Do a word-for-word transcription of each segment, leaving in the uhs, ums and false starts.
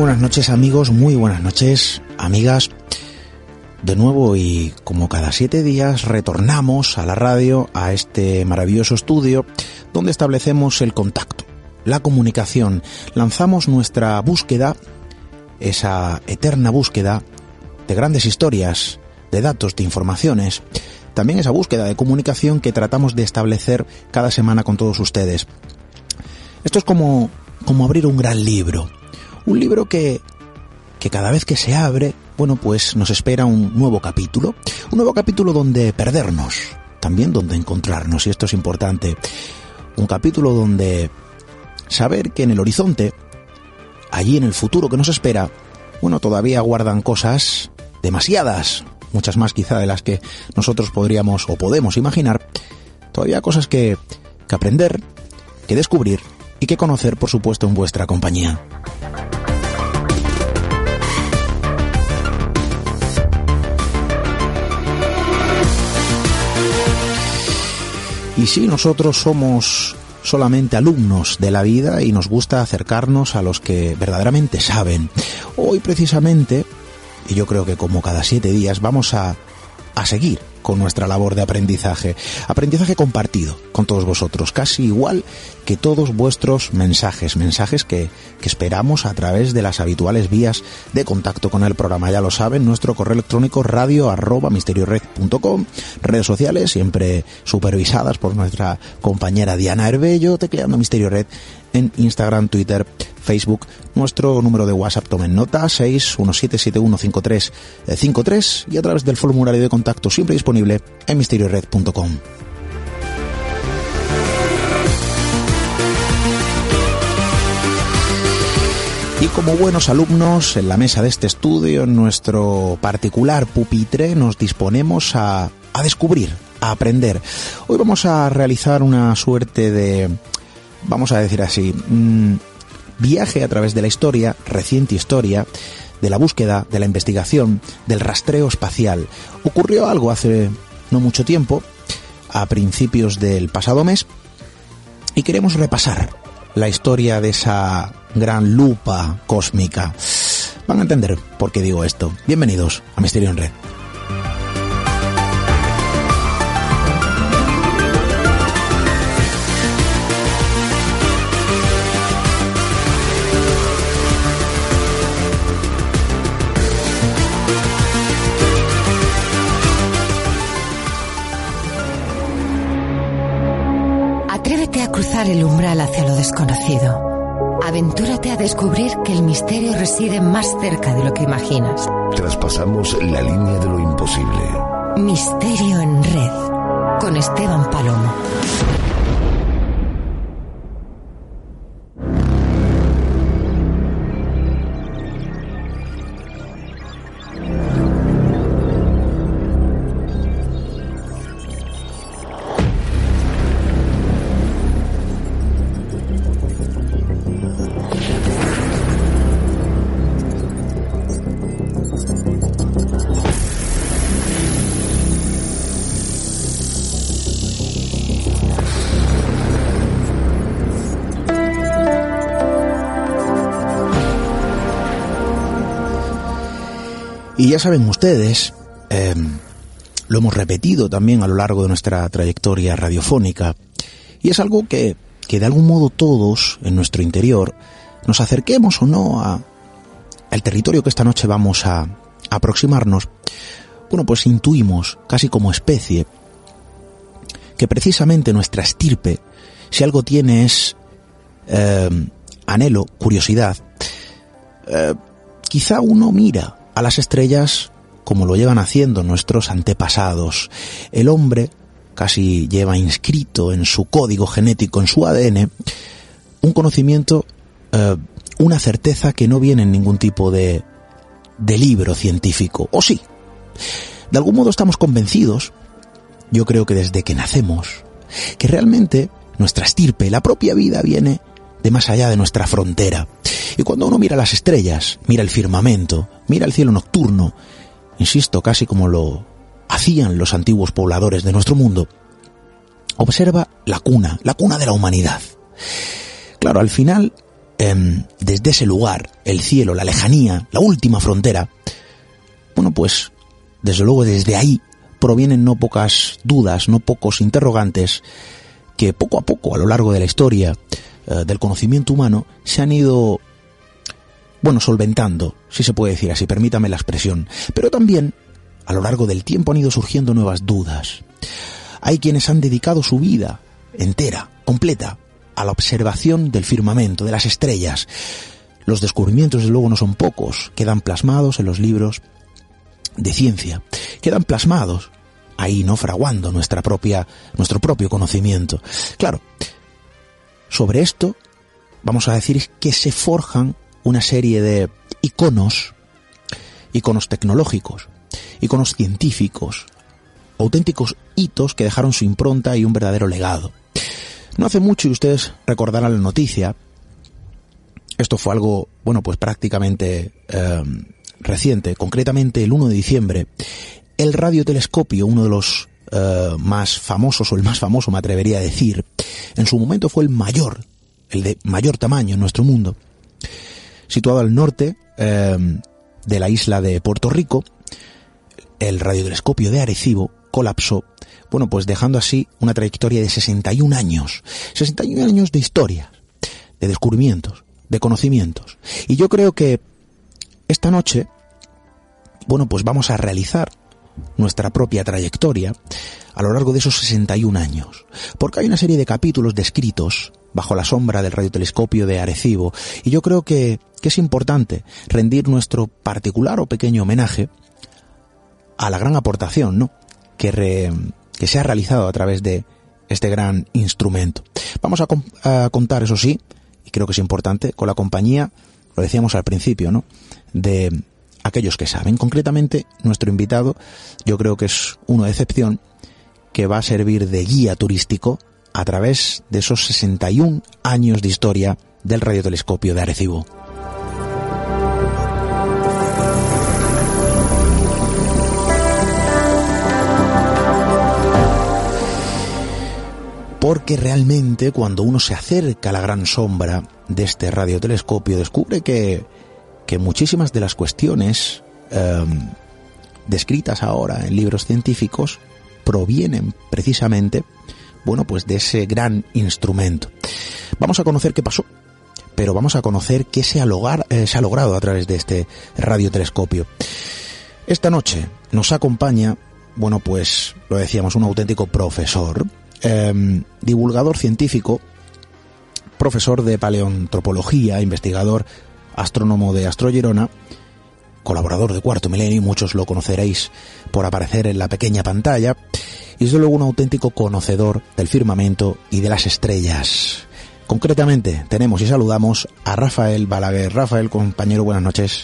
buenas noches amigos, muy buenas noches amigas. De nuevo y como cada siete días retornamos a la radio, a este maravilloso estudio donde establecemos el contacto, la comunicación, lanzamos nuestra búsqueda, esa eterna búsqueda de grandes historias, de datos, de informaciones, también esa búsqueda de comunicación que tratamos de establecer cada semana con todos ustedes. Esto es como, como abrir un gran libro. Un libro que, que cada vez que se abre, bueno, pues nos espera un nuevo capítulo. Un nuevo capítulo donde perdernos, también donde encontrarnos, y esto es importante. Un capítulo donde saber que en el horizonte, allí en el futuro que nos espera, bueno, todavía guardan cosas demasiadas, muchas más quizá de las que nosotros podríamos o podemos imaginar. Todavía cosas que, que aprender, que descubrir y que conocer, por supuesto, en vuestra compañía. Y sí, nosotros somos solamente alumnos de la vida y nos gusta acercarnos a los que verdaderamente saben. Hoy precisamente, y yo creo que como cada siete días, vamos a, a seguir con nuestra labor de aprendizaje. Aprendizaje compartido con todos vosotros, casi igual que todos vuestros mensajes, mensajes que, que esperamos a través de las habituales vías de contacto con el programa. Ya lo saben, nuestro correo electrónico radio arroba misteriored punto com, redes sociales siempre supervisadas por nuestra compañera Diana Herbello, tecleando Misterio Red en Instagram, Twitter, Facebook. Nuestro número de WhatsApp, tomen nota, seis uno siete siete uno cinco tres cinco tres, y a través del formulario de contacto siempre disponible en misteriored punto com. Y como buenos alumnos, en la mesa de este estudio, en nuestro particular pupitre, nos disponemos a, a descubrir, a aprender. Hoy vamos a realizar una suerte de, vamos a decir así, mmm, viaje a través de la historia, reciente historia, de la búsqueda, de la investigación, del rastreo espacial. Ocurrió algo hace no mucho tiempo, a principios del pasado mes, y queremos repasar la historia de esa gran lupa cósmica. Van a entender por qué digo esto. Bienvenidos a Misterio en Red. Atrévete a cruzar el umbral hacia lo desconocido. Aventúrate a descubrir que el misterio reside más cerca de lo que imaginas. Traspasamos la línea de lo imposible. Misterio en Red, con Esteban Palomo. Y ya saben ustedes, eh, lo hemos repetido también a lo largo de nuestra trayectoria radiofónica, y es algo que, que de algún modo todos en nuestro interior, nos acerquemos o no a, al territorio que esta noche vamos a, a aproximarnos, bueno, pues intuimos, casi como especie, que precisamente nuestra estirpe, si algo tiene es eh, anhelo, curiosidad, eh, quizá uno mira a las estrellas como lo llevan haciendo nuestros antepasados. El hombre casi lleva inscrito en su código genético, en su A D N, un conocimiento, eh, una certeza que no viene en ningún tipo de, de libro científico. ¿O sí? De algún modo estamos convencidos, yo creo que desde que nacemos, que realmente nuestra estirpe, la propia vida, viene de más allá de nuestra frontera. Y cuando uno mira las estrellas, mira el firmamento, mira el cielo nocturno, insisto, casi como lo hacían los antiguos pobladores de nuestro mundo, observa la cuna, la cuna de la humanidad. Claro, al final eh, desde ese lugar, el cielo, la lejanía, la última frontera, bueno, pues desde luego desde ahí provienen no pocas dudas, no pocos interrogantes que poco a poco a lo largo de la historia eh, del conocimiento humano se han ido, bueno, solventando, si se puede decir así, permítame la expresión, pero también a lo largo del tiempo han ido surgiendo nuevas dudas. Hay quienes han dedicado su vida entera, completa, a la observación del firmamento, de las estrellas. Los descubrimientos, desde luego, no son pocos, quedan plasmados en los libros de ciencia, quedan plasmados ahí, no fraguando nuestra propia, nuestro propio conocimiento. Claro, sobre esto vamos a decir que se forjan una serie de iconos, iconos tecnológicos, iconos científicos, auténticos hitos que dejaron su impronta y un verdadero legado. No hace mucho, y ustedes recordarán la noticia, esto fue algo, bueno, pues prácticamente eh, reciente, concretamente el uno de diciembre, el radiotelescopio, uno de los eh, más famosos, o el más famoso me atrevería a decir, en su momento fue el mayor, el de mayor tamaño en nuestro mundo, situado al norte eh, de la isla de Puerto Rico. El radiotelescopio de Arecibo colapsó, bueno, pues dejando así una trayectoria de sesenta y un años, sesenta y un años de historia, de descubrimientos, de conocimientos. Y yo creo que esta noche, bueno, pues vamos a realizar nuestra propia trayectoria a lo largo de esos sesenta y un años, porque hay una serie de capítulos descritos bajo la sombra del radiotelescopio de Arecibo, y yo creo que, que es importante rendir nuestro particular o pequeño homenaje a la gran aportación, ¿no?, que, re, que se ha realizado a través de este gran instrumento. Vamos a, a contar, eso sí, y creo que es importante, con la compañía, lo decíamos al principio, ¿no?, de aquellos que saben. Concretamente, nuestro invitado, yo creo que es uno de excepción, que va a servir de guía turístico a través de esos sesenta y un años de historia del radiotelescopio de Arecibo. Porque realmente cuando uno se acerca a la gran sombra de este radiotelescopio descubre que, que muchísimas de las cuestiones eh, descritas ahora en libros científicos provienen precisamente, bueno, pues de ese gran instrumento. Vamos a conocer qué pasó, pero vamos a conocer qué se ha, lograr, eh, se ha logrado a través de este radiotelescopio. Esta noche nos acompaña, bueno, pues lo decíamos, un auténtico profesor, Eh, divulgador científico, profesor de paleoantropología, investigador, astrónomo de Astrogerona, colaborador de Cuarto Milenio, muchos lo conoceréis por aparecer en la pequeña pantalla, y desde luego un auténtico conocedor del firmamento y de las estrellas. Concretamente tenemos y saludamos a Rafael Balaguer. Rafael, compañero, buenas noches.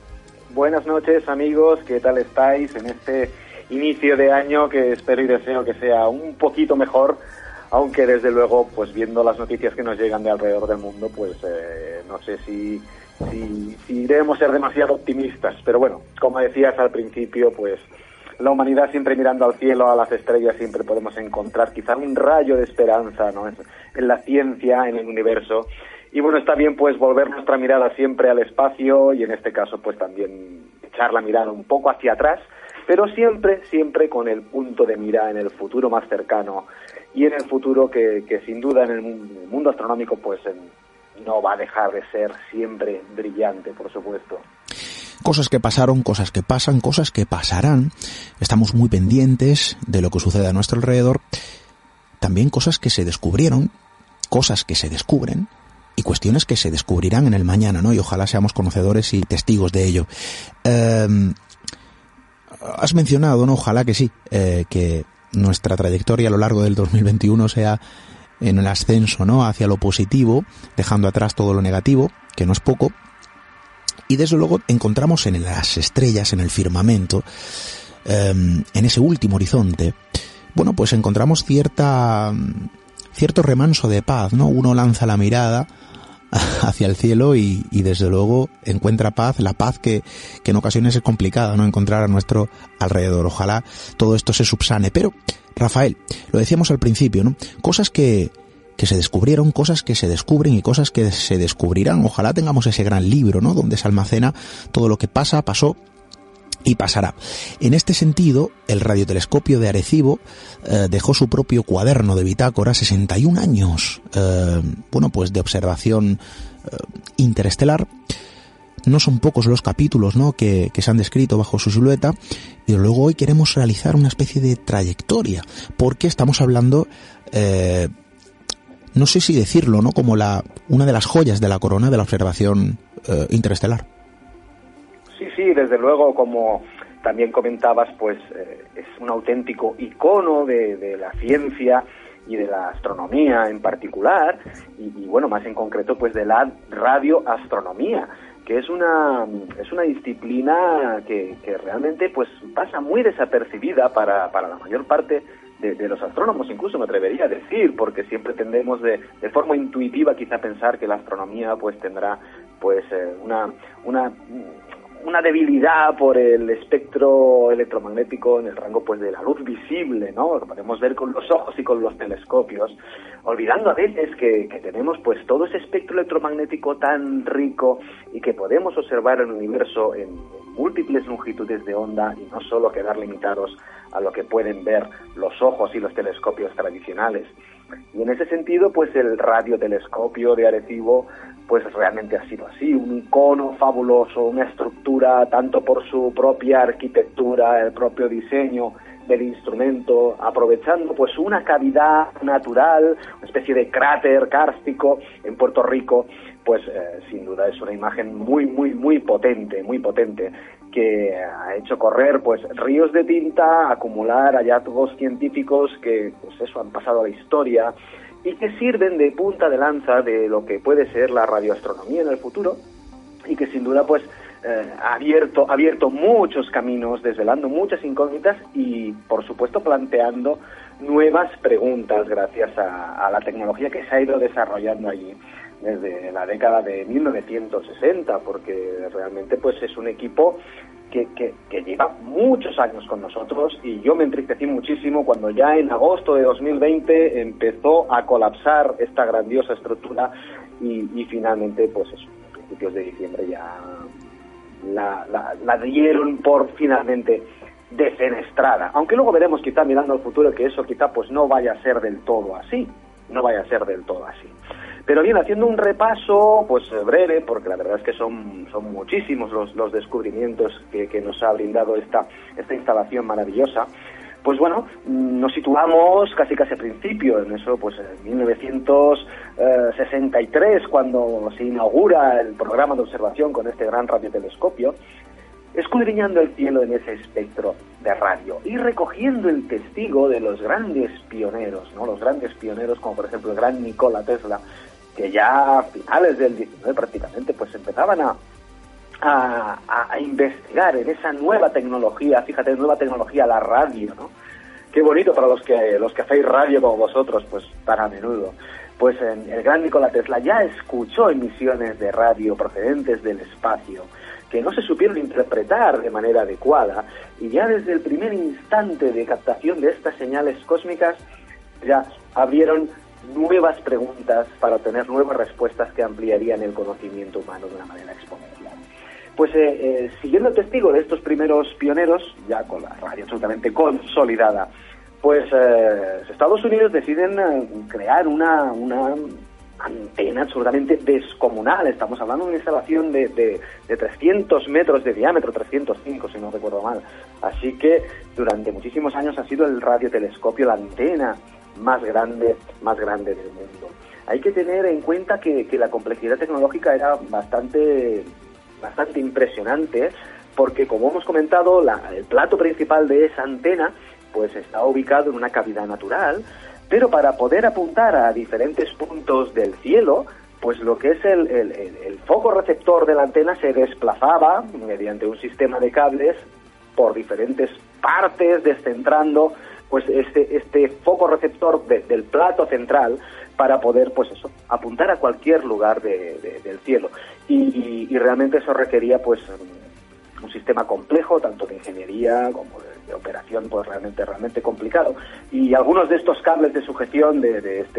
Buenas noches, amigos, ¿qué tal estáis en este inicio de año que espero y deseo que sea un poquito mejor, aunque desde luego, pues viendo las noticias que nos llegan de alrededor del mundo, pues eh, no sé si, si, si debemos ser demasiado optimistas, pero bueno, como decías al principio, pues la humanidad siempre mirando al cielo, a las estrellas, siempre podemos encontrar quizá un rayo de esperanza, ¿no?, en la ciencia, en el universo. Y bueno, está bien pues volver nuestra mirada siempre al espacio y en este caso pues también echar la mirada un poco hacia atrás, pero siempre, siempre con el punto de mira en el futuro más cercano y en el futuro que, que sin duda en el mundo astronómico pues en, no va a dejar de ser siempre brillante, por supuesto. Cosas que pasaron, cosas que pasan, cosas que pasarán. Estamos muy pendientes de lo que sucede a nuestro alrededor. También cosas que se descubrieron, cosas que se descubren y cuestiones que se descubrirán en el mañana, ¿no? Y ojalá seamos conocedores y testigos de ello. Eh, Has mencionado, ¿no? Ojalá que sí, eh, que nuestra trayectoria a lo largo del dos mil veintiuno sea en el ascenso, ¿no?, hacia lo positivo, dejando atrás todo lo negativo, que no es poco. Y desde luego encontramos en las estrellas, en el firmamento, eh, en ese último horizonte, bueno, pues encontramos cierta, cierto remanso de paz, ¿no? Uno lanza la mirada hacia el cielo y, y desde luego encuentra paz, la paz que, que en ocasiones es complicada, ¿no?, encontrar a nuestro alrededor. Ojalá todo esto se subsane. Pero, Rafael, lo decíamos al principio, ¿no?, cosas que, que se descubrieron, cosas que se descubren y cosas que se descubrirán. Ojalá tengamos ese gran libro, ¿no?, donde se almacena todo lo que pasa, pasó y pasará. En este sentido, el radiotelescopio de Arecibo eh, dejó su propio cuaderno de bitácora, sesenta y un años, eh, bueno, pues de observación eh, interestelar. No son pocos los capítulos, ¿no?, que, que se han descrito bajo su silueta, y luego hoy queremos realizar una especie de trayectoria, porque estamos hablando, eh, no sé si decirlo, ¿no?, como la una de las joyas de la corona de la observación eh, interestelar. Sí, sí, desde luego, como también comentabas, pues eh, es un auténtico icono de, de la ciencia y de la astronomía en particular, y, y bueno, más en concreto, pues de la radioastronomía, que es una es una disciplina que, que realmente pues pasa muy desapercibida para, para la mayor parte de, de los astrónomos, incluso me atrevería a decir, porque siempre tendemos de, de forma intuitiva quizá pensar que la astronomía pues tendrá pues eh, una una una debilidad por el espectro electromagnético en el rango pues de la luz visible, ¿no?, que podemos ver con los ojos y con los telescopios, olvidando a veces que, que tenemos pues todo ese espectro electromagnético tan rico y que podemos observar el universo en, en múltiples longitudes de onda y no solo quedar limitados a lo que pueden ver los ojos y los telescopios tradicionales. Y en ese sentido, pues el radiotelescopio de Arecibo pues realmente ha sido así, un icono fabuloso, una estructura tanto por su propia arquitectura, el propio diseño del instrumento, aprovechando pues una cavidad natural, una especie de cráter kárstico en Puerto Rico, pues eh, sin duda es una imagen muy, muy, muy potente, muy potente, que ha hecho correr pues ríos de tinta, acumular hallazgos científicos que pues eso han pasado a la historia y que sirven de punta de lanza de lo que puede ser la radioastronomía en el futuro, y que sin duda pues eh, ha abierto, ha abierto muchos caminos, desvelando muchas incógnitas y por supuesto planteando nuevas preguntas gracias a, a la tecnología que se ha ido desarrollando allí desde la década de mil novecientos sesenta, porque realmente pues es un equipo que, que, que lleva muchos años con nosotros, y yo me entristecí muchísimo cuando ya en agosto de dos mil veinte empezó a colapsar esta grandiosa estructura y, y finalmente pues eso, a principios de diciembre ya la, la, la dieron por finalmente defenestrada, aunque luego veremos quizá mirando al futuro que eso quizá pues no vaya a ser del todo así, no vaya a ser del todo así. Pero bien, haciendo un repaso pues breve, porque la verdad es que son, son muchísimos los, los descubrimientos que, que nos ha brindado esta, esta instalación maravillosa, pues bueno, nos situamos casi casi al principio, en eso pues en mil novecientos sesenta y tres, cuando se inaugura el programa de observación con este gran radiotelescopio, escudriñando el cielo en ese espectro de radio y recogiendo el testigo de los grandes pioneros, ¿no?, los grandes pioneros como por ejemplo el gran Nikola Tesla, que ya a finales del diecinueve prácticamente pues empezaban a, a, a investigar en esa nueva tecnología, fíjate, nueva tecnología, la radio, ¿no? Qué bonito para los que los que hacéis radio como vosotros, pues tan a menudo. Pues en, el gran Nikola Tesla ya escuchó emisiones de radio procedentes del espacio que no se supieron interpretar de manera adecuada, y ya desde el primer instante de captación de estas señales cósmicas ya abrieron nuevas preguntas para obtener nuevas respuestas que ampliarían el conocimiento humano de una manera exponencial. Pues eh, eh, siguiendo el testigo de estos primeros pioneros, ya con la radio absolutamente consolidada, pues eh, Estados Unidos deciden eh, crear una, una antena absolutamente descomunal. Estamos hablando de una instalación de, de, de trescientos metros de diámetro, trescientos cinco si no recuerdo mal. Así que durante muchísimos años ha sido el radiotelescopio la antena más grande, más grande del mundo. Hay que tener en cuenta que, que la complejidad tecnológica era bastante, bastante impresionante, porque como hemos comentado, la, el plato principal de esa antena pues está ubicado en una cavidad natural, pero para poder apuntar a diferentes puntos del cielo, pues lo que es el, el, el, el foco receptor de la antena se desplazaba mediante un sistema de cables por diferentes partes, descentrando pues este este foco receptor de, del plato central para poder pues eso apuntar a cualquier lugar de, de, del cielo, y, y, y realmente eso requería pues un sistema complejo, tanto de ingeniería como de, de operación, pues realmente realmente complicado. Y algunos de estos cables de sujeción de, de este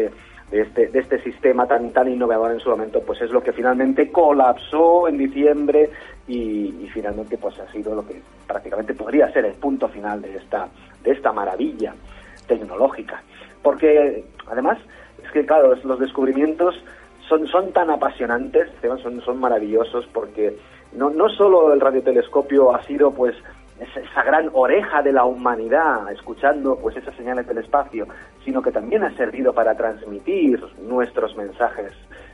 de este, de este sistema tan, tan innovador en su momento, pues es lo que finalmente colapsó en diciembre y, y finalmente pues ha sido lo que prácticamente podría ser el punto final de esta, de esta maravilla tecnológica. Porque además es que claro, los descubrimientos son, son tan apasionantes, son, son maravillosos, porque no, no solo el radiotelescopio ha sido pues esa gran oreja de la humanidad escuchando pues esas señales del espacio, sino que también ha servido para transmitir nuestros mensajes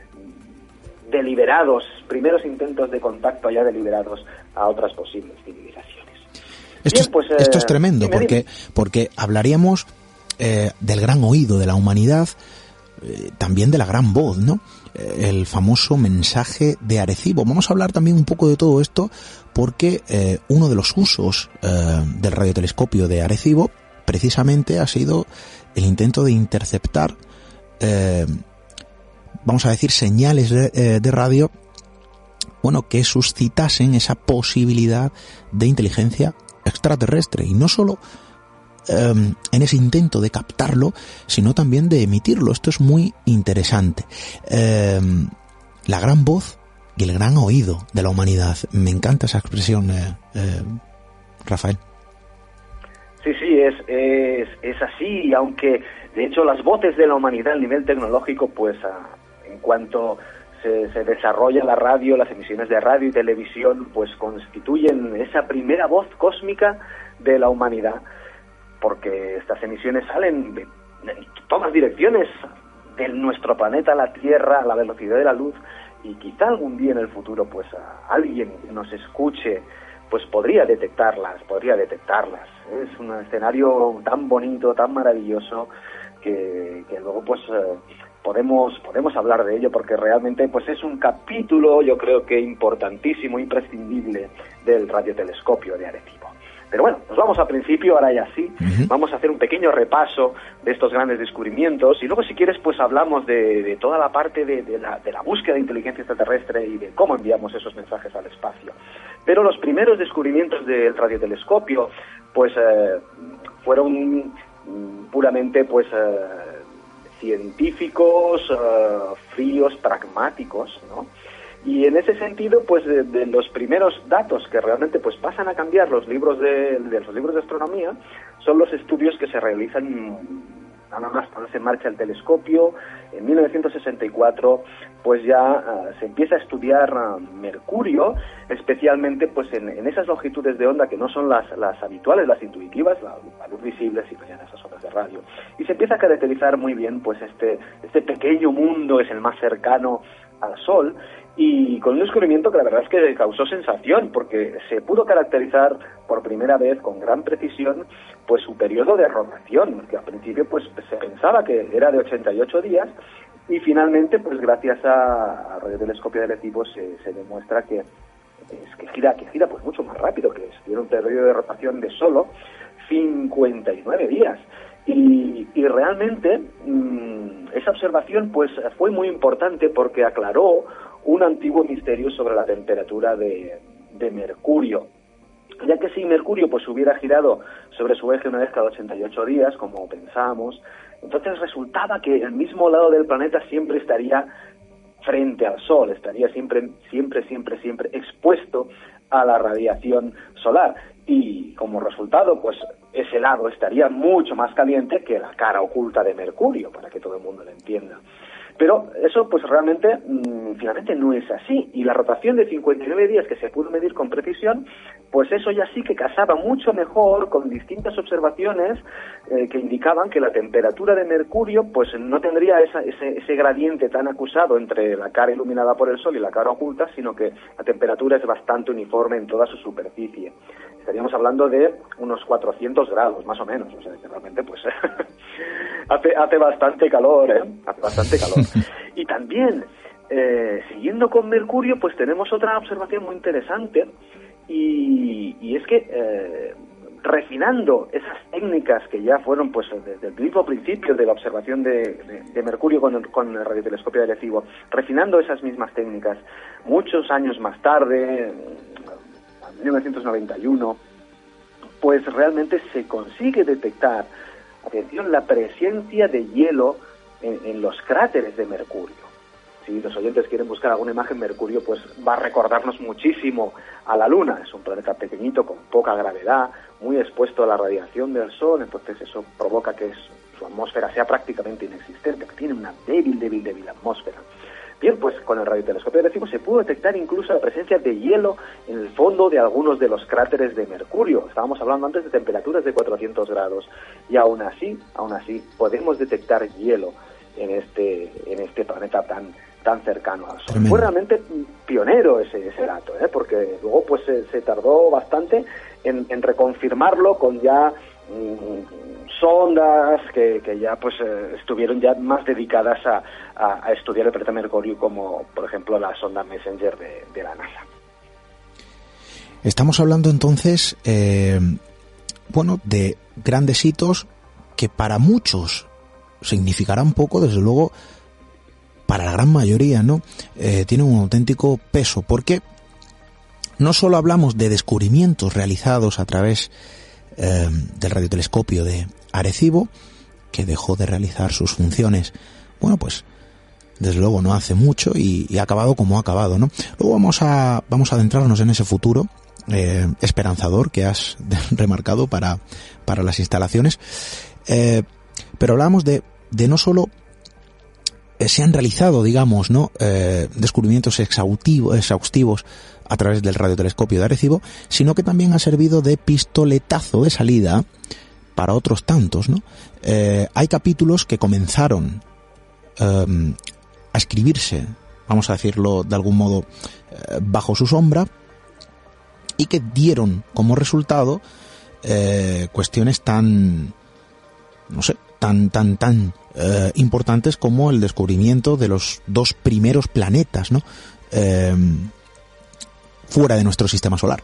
deliberados, primeros intentos de contacto ya deliberados a otras posibles civilizaciones. Esto, Bien, pues, eh, esto es tremendo, dime, porque, dime. porque hablaríamos eh, del gran oído de la humanidad, eh, también de la gran voz, ¿no? Eh, el famoso mensaje de Arecibo. Vamos a hablar también un poco de todo esto, porque eh, uno de los usos eh, del radiotelescopio de Arecibo precisamente ha sido el intento de interceptar, eh, vamos a decir, señales de, eh, de radio, bueno, que suscitasen esa posibilidad de inteligencia extraterrestre, y no solo eh, en ese intento de captarlo, sino también de emitirlo. Esto es muy interesante. Eh, la gran voz y el gran oído de la humanidad. Me encanta esa expresión, eh, eh, Rafael. Sí, sí, es, es, es así, y aunque de hecho las voces de la humanidad a nivel tecnológico, pues a, en cuanto se, se desarrolla la radio, las emisiones de radio y televisión, pues constituyen esa primera voz cósmica de la humanidad, porque estas emisiones salen de, de todas direcciones de nuestro planeta, la Tierra, a la velocidad de la luz, y quizá algún día en el futuro pues a alguien que nos escuche pues podría detectarlas, podría detectarlas. Es un escenario tan bonito, tan maravilloso, que, que luego pues eh, podemos podemos hablar de ello, porque realmente pues es un capítulo, yo creo que importantísimo, imprescindible del radiotelescopio de Arecibo. Pero bueno, nos vamos al principio, ahora ya sí, uh-huh. Vamos a hacer un pequeño repaso de estos grandes descubrimientos, y luego si quieres pues hablamos de, de toda la parte de, de, la, de la búsqueda de inteligencia extraterrestre y de cómo enviamos esos mensajes al espacio. Pero los primeros descubrimientos del radiotelescopio pues eh, fueron puramente pues eh, científicos, eh, fríos, pragmáticos, ¿no? Y en ese sentido, pues de, de los primeros datos que realmente pues pasan a cambiar los libros de, de los libros de astronomía son los estudios que se realizan nada más ponerse en marcha el telescopio. En mil novecientos sesenta y cuatro pues ya uh, se empieza a estudiar uh, Mercurio, especialmente pues en, en esas longitudes de onda que no son las, las habituales, las intuitivas, la, la luz visible, sino ya en esas ondas de radio. Y se empieza a caracterizar muy bien pues este, este pequeño mundo, es el más cercano al Sol, y con un descubrimiento que la verdad es que causó sensación, porque se pudo caracterizar por primera vez con gran precisión pues su periodo de rotación, que al principio pues se pensaba que era de ochenta y ocho días, y finalmente pues gracias a, al radiotelescopio de Arecibo se, se demuestra que es que gira que gira pues mucho más rápido, que tiene un periodo de rotación de solo cincuenta y nueve días. Y, y realmente mmm, esa observación pues fue muy importante, porque aclaró un antiguo misterio sobre la temperatura de, de Mercurio, ya que si Mercurio pues hubiera girado sobre su eje una vez cada ochenta y ocho días, como pensábamos, entonces resultaba que el mismo lado del planeta siempre estaría frente al Sol, estaría siempre, siempre, siempre, siempre expuesto a la radiación solar, y como resultado pues ese lado estaría mucho más caliente que la cara oculta de Mercurio, para que todo el mundo lo entienda. Pero eso pues realmente mmm, finalmente no es así, y la rotación de cincuenta y nueve días que se pudo medir con precisión, pues eso ya sí que casaba mucho mejor con distintas observaciones eh, que indicaban que la temperatura de Mercurio pues no tendría esa, ese, ese gradiente tan acusado entre la cara iluminada por el Sol y la cara oculta, sino que la temperatura es bastante uniforme en toda su superficie. Estaríamos hablando de unos cuatrocientos grados, más o menos, o sea, que realmente pues hace, hace bastante calor, ¿eh? Hace bastante calor. Y también, eh, siguiendo con Mercurio, pues tenemos otra observación muy interesante, y, y es que eh, refinando esas técnicas que ya fueron pues desde el mismo principio de la observación de, de, de Mercurio con el, con el radiotelescopio de Arecibo, refinando esas mismas técnicas, muchos años más tarde, en mil novecientos noventa y uno, pues realmente se consigue detectar, atención, la presencia de hielo en, en los cráteres de Mercurio. Si los oyentes quieren buscar alguna imagen, Mercurio pues va a recordarnos muchísimo a la Luna. Es un planeta pequeñito, con poca gravedad, muy expuesto a la radiación del Sol, entonces eso provoca que su atmósfera sea prácticamente inexistente, que tiene una débil, débil, débil atmósfera. Bien, pues con el radiotelescopio de Arecibo se pudo detectar incluso la presencia de hielo en el fondo de algunos de los cráteres de Mercurio. Estábamos hablando antes de temperaturas de cuatrocientos grados, y aún así, aún así, podemos detectar hielo en este, en este planeta tan tan cercano al Sol. Tremendo. Fue realmente pionero ese, ese dato, ¿eh? Porque luego pues se, se tardó bastante en, en reconfirmarlo con ya mmm, sondas que, que ya pues eh, estuvieron ya más dedicadas a, a, a estudiar el planeta Mercurio, como por ejemplo la sonda Messenger de, de la NASA. Estamos hablando entonces, eh, bueno, de grandes hitos que para muchos significarán poco, desde luego. Para la gran mayoría, ¿no? Eh, tiene un auténtico peso, porque no solo hablamos de descubrimientos realizados a través eh, del radiotelescopio de Arecibo, que dejó de realizar sus funciones, bueno, pues desde luego no hace mucho y, y ha acabado como ha acabado, ¿no? Luego vamos a vamos a adentrarnos en ese futuro eh, esperanzador que has remarcado para para las instalaciones, eh, pero hablamos de de no solo se han realizado, digamos, ¿no? Eh, descubrimientos exhaustivos, exhaustivos a través del radiotelescopio de Arecibo, sino que también ha servido de pistoletazo de salida para otros tantos, ¿no? Eh, hay capítulos que comenzaron eh, a escribirse, vamos a decirlo de algún modo, eh, bajo su sombra, y que dieron como resultado eh, cuestiones tan, no sé, tan, tan, tan eh, importantes como el descubrimiento de los dos primeros planetas, ¿no? Eh, fuera de nuestro sistema solar.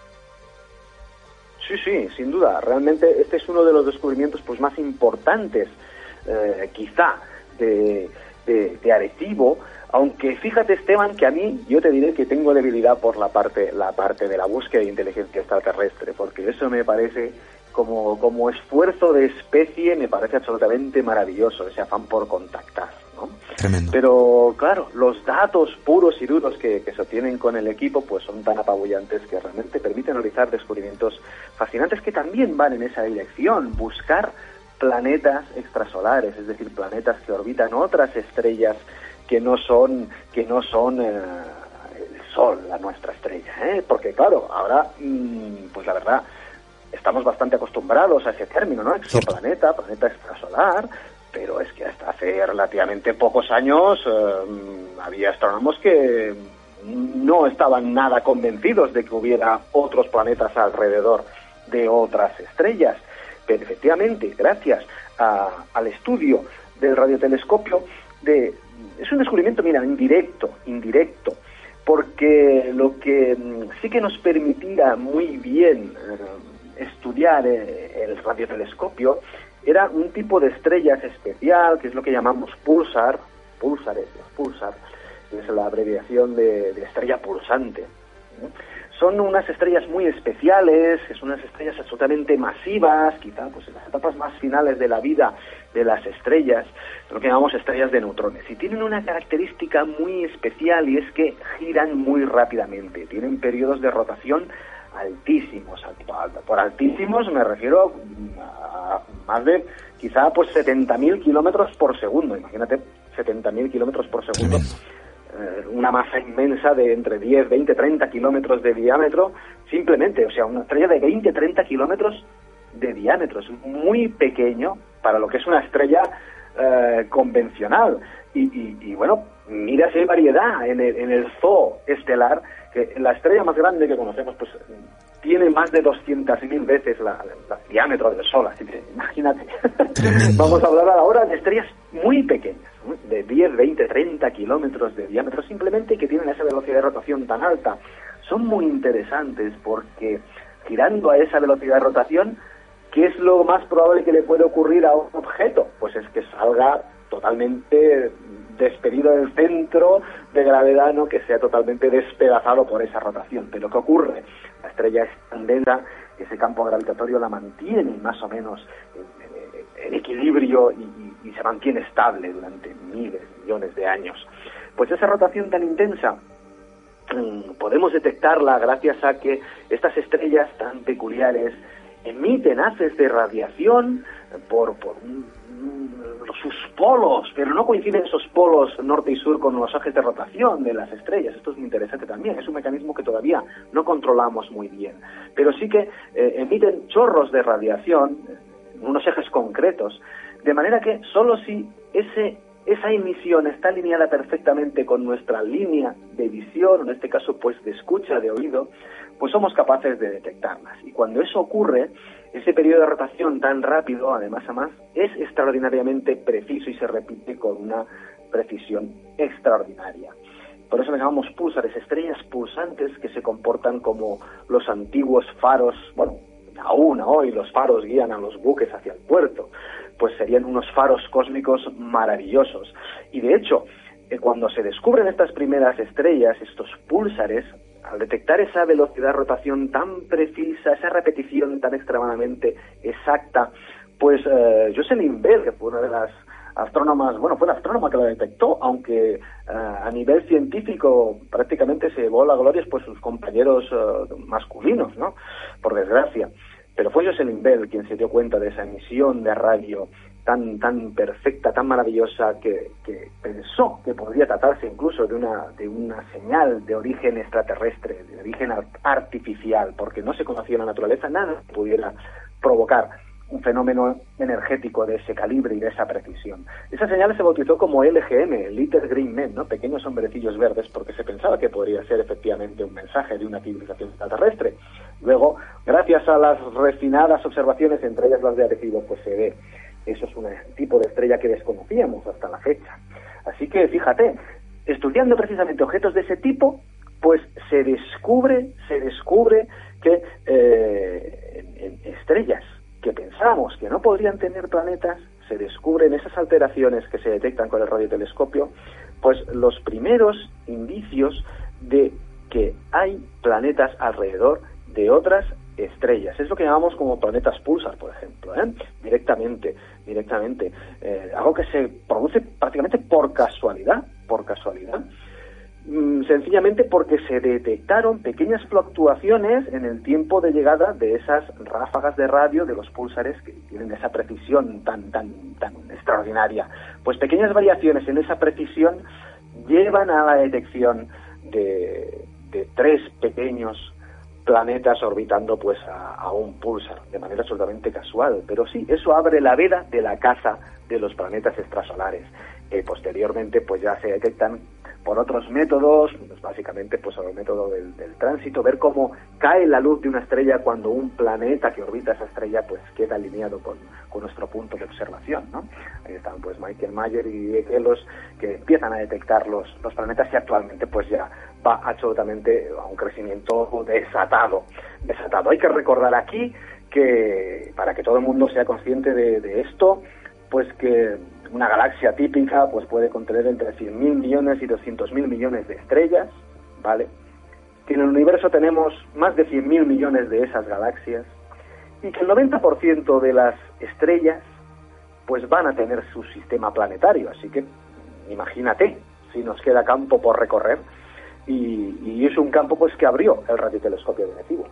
Sí, sí, sin duda. Realmente este es uno de los descubrimientos pues más importantes, eh, quizá, de, de, de Arecibo. Aunque fíjate, Esteban, que a mí, yo te diré que tengo debilidad por la parte, la parte de la búsqueda de inteligencia extraterrestre, porque eso me parece, como, como esfuerzo de especie, me parece absolutamente maravilloso, ese afán por contactar, ¿no? Tremendo. Pero, claro, los datos puros y duros que, que se obtienen con el equipo, pues son tan apabullantes que realmente permiten realizar descubrimientos fascinantes que también van en esa dirección, buscar planetas extrasolares, es decir, planetas que orbitan otras estrellas que no son que no son eh, el Sol, la nuestra estrella, ¿eh? Porque claro, ahora mmm, pues la verdad estamos bastante acostumbrados a ese término, ¿no? Exoplaneta, planeta extrasolar, pero es que hasta hace relativamente pocos años eh, había astrónomos que no estaban nada convencidos de que hubiera otros planetas alrededor de otras estrellas. Pero efectivamente, gracias a, al estudio del radiotelescopio de es un descubrimiento, mira, indirecto, indirecto, porque lo que sí que nos permitía muy bien eh, estudiar eh, el radiotelescopio era un tipo de estrellas especial, que es lo que llamamos pulsar, pulsares, pulsar, es la abreviación de, de estrella pulsante. ¿eh? Son unas estrellas muy especiales, que son unas estrellas absolutamente masivas, quizá pues en las etapas más finales de la vida de las estrellas, lo que llamamos estrellas de neutrones. Y tienen una característica muy especial, y es que giran muy rápidamente, tienen periodos de rotación altísimos. Por altísimos me refiero a más de quizá pues setenta mil kilómetros por segundo. Imagínate, setenta mil kilómetros por segundo. Una masa inmensa de entre diez, veinte, treinta kilómetros de diámetro, simplemente, o sea, una estrella de veinte, treinta kilómetros de diámetro, es muy pequeño para lo que es una estrella eh, convencional. Y, y, y bueno, mira si hay variedad en el, en el zoo estelar, que la estrella más grande que conocemos, pues tiene más de doscientas mil veces la, la, el diámetro del Sol, así que imagínate. Vamos a hablar ahora de estrellas muy pequeñas, ¿no? De diez, veinte, treinta kilómetros de diámetro, simplemente, que tienen esa velocidad de rotación tan alta. Son muy interesantes porque girando a esa velocidad de rotación, ¿qué es lo más probable que le puede ocurrir a un objeto? Pues es que salga totalmente despedido del centro de gravedad, ¿no? Que sea totalmente despedazado por esa rotación. Pero ¿qué ocurre? La estrella es tan densa que ese campo gravitatorio la mantiene más o menos en equilibrio y, y, y se mantiene estable durante miles, millones de años. Pues esa rotación tan intensa podemos detectarla gracias a que estas estrellas tan peculiares emiten haces de radiación por, por un, un, sus polos, pero no coinciden esos polos norte y sur con los ejes de rotación de las estrellas. Esto es muy interesante también, es un mecanismo que todavía no controlamos muy bien, pero sí que eh, emiten chorros de radiación en unos ejes concretos, de manera que solo si ese esa emisión está alineada perfectamente con nuestra línea de visión, en este caso pues de escucha, de oído, pues somos capaces de detectarlas. Y cuando eso ocurre, ese periodo de rotación tan rápido, además a más, es extraordinariamente preciso y se repite con una precisión extraordinaria. Por eso le llamamos púlsares, estrellas pulsantes que se comportan como los antiguos faros. Bueno, aún hoy los faros guían a los buques hacia el puerto, pues serían unos faros cósmicos maravillosos. Y de hecho, eh, cuando se descubren estas primeras estrellas, estos púlsares, al detectar esa velocidad de rotación tan precisa, esa repetición tan extremadamente exacta, pues eh, Jocelyn Bell, que fue una de las astrónomas, bueno, fue la astrónoma que lo detectó, aunque eh, a nivel científico prácticamente se llevó la gloria pues sus compañeros eh, masculinos, ¿no? Por desgracia. Pero fue Jocelyn Bell quien se dio cuenta de esa emisión de radio tan tan perfecta, tan maravillosa, que, que pensó que podría tratarse incluso de una de una señal de origen extraterrestre, de origen artificial, porque no se conocía en la naturaleza nada que pudiera provocar un fenómeno energético de ese calibre y de esa precisión. Esa señal se bautizó como L G M, Little Green Men, ¿no? Pequeños hombrecillos verdes, porque se pensaba que podría ser efectivamente un mensaje de una civilización extraterrestre. Luego, gracias a las refinadas observaciones, entre ellas las de Arecibo, pues se ve, eso es un tipo de estrella que desconocíamos hasta la fecha. Así que, fíjate, estudiando precisamente objetos de ese tipo, pues se descubre, se descubre que eh, en, en estrellas que pensamos que no podrían tener planetas, se descubren esas alteraciones que se detectan con el radiotelescopio, pues los primeros indicios de que hay planetas alrededor de otras estrellas. Es lo que llamamos como planetas pulsar, por ejemplo, ¿eh? Directamente, directamente. Eh, algo que se produce prácticamente por casualidad, por casualidad. Sencillamente porque se detectaron pequeñas fluctuaciones en el tiempo de llegada de esas ráfagas de radio de los púlsares que tienen esa precisión tan tan tan extraordinaria. Pues pequeñas variaciones en esa precisión llevan a la detección de, de tres pequeños planetas orbitando pues a, a un púlsar de manera absolutamente casual. Pero sí, eso abre la veda de la caza de los planetas extrasolares. Eh, posteriormente pues ya se detectan por otros métodos, pues básicamente pues el método del, del tránsito, ver cómo cae la luz de una estrella cuando un planeta que orbita esa estrella pues queda alineado con, con nuestro punto de observación, ¿no? Ahí están pues Michael Mayer y Ekelos, que empiezan a detectar los, los planetas, y actualmente pues ya va absolutamente a un crecimiento desatado, desatado. Hay que recordar aquí que, para que todo el mundo sea consciente de, de esto, pues que una galaxia típica pues puede contener entre cien mil millones y doscientos mil millones de estrellas, ¿vale? Que en el universo tenemos más de cien mil millones de esas galaxias, y que el noventa por ciento de las estrellas pues van a tener su sistema planetario. Así que imagínate si nos queda campo por recorrer, y, y es un campo pues que abrió el radiotelescopio de Arecibo.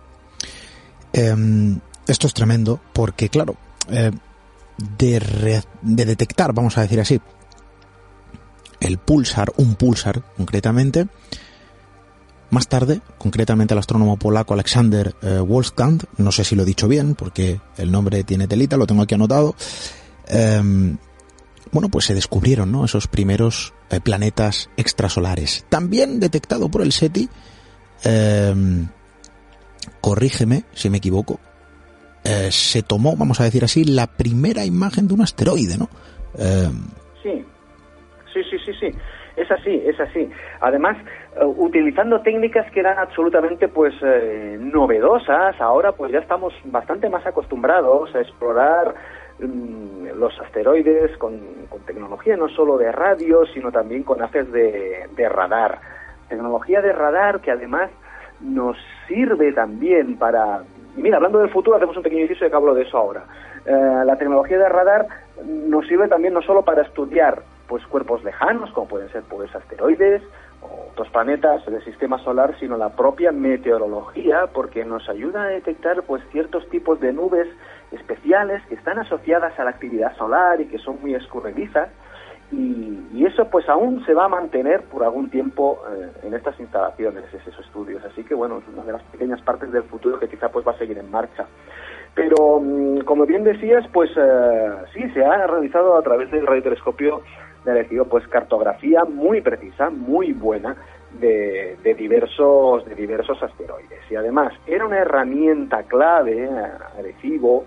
Eh, esto es tremendo porque, claro, eh, De, re, de detectar, vamos a decir así, el pulsar, un pulsar concretamente, más tarde, concretamente el astrónomo polaco Alexander eh, Wolfgang, no sé si lo he dicho bien porque el nombre tiene telita, lo tengo aquí anotado, eh, bueno, pues se descubrieron, ¿no?, esos primeros eh, planetas extrasolares. También detectado por el SETI, eh, corrígeme si me equivoco, Eh, se tomó, vamos a decir así, la primera imagen de un asteroide, ¿no? Eh... Sí, sí, sí, sí, sí, es así, es así. Además, uh, utilizando técnicas que eran absolutamente, pues, eh, novedosas. Ahora, pues, ya estamos bastante más acostumbrados a explorar um, los asteroides con, con tecnología no solo de radio, sino también con haces de, de radar. Tecnología de radar que además nos sirve también para y mira, hablando del futuro, hacemos un pequeño inciso y que hablo de eso ahora. Eh, la tecnología de radar nos sirve también no solo para estudiar pues cuerpos lejanos, como pueden ser pues asteroides o otros planetas del sistema solar, sino la propia meteorología, porque nos ayuda a detectar pues ciertos tipos de nubes especiales que están asociadas a la actividad solar y que son muy escurridizas, y, y eso pues aún se va a mantener por algún tiempo eh, en estas instalaciones, esos estudios. Así que bueno, es una de las pequeñas partes del futuro que quizá pues va a seguir en marcha. Pero como bien decías, pues eh, sí, se ha realizado a través del radiotelescopio de Arecibo pues cartografía muy precisa, muy buena de, de diversos de diversos asteroides, y además era una herramienta clave, Arecibo,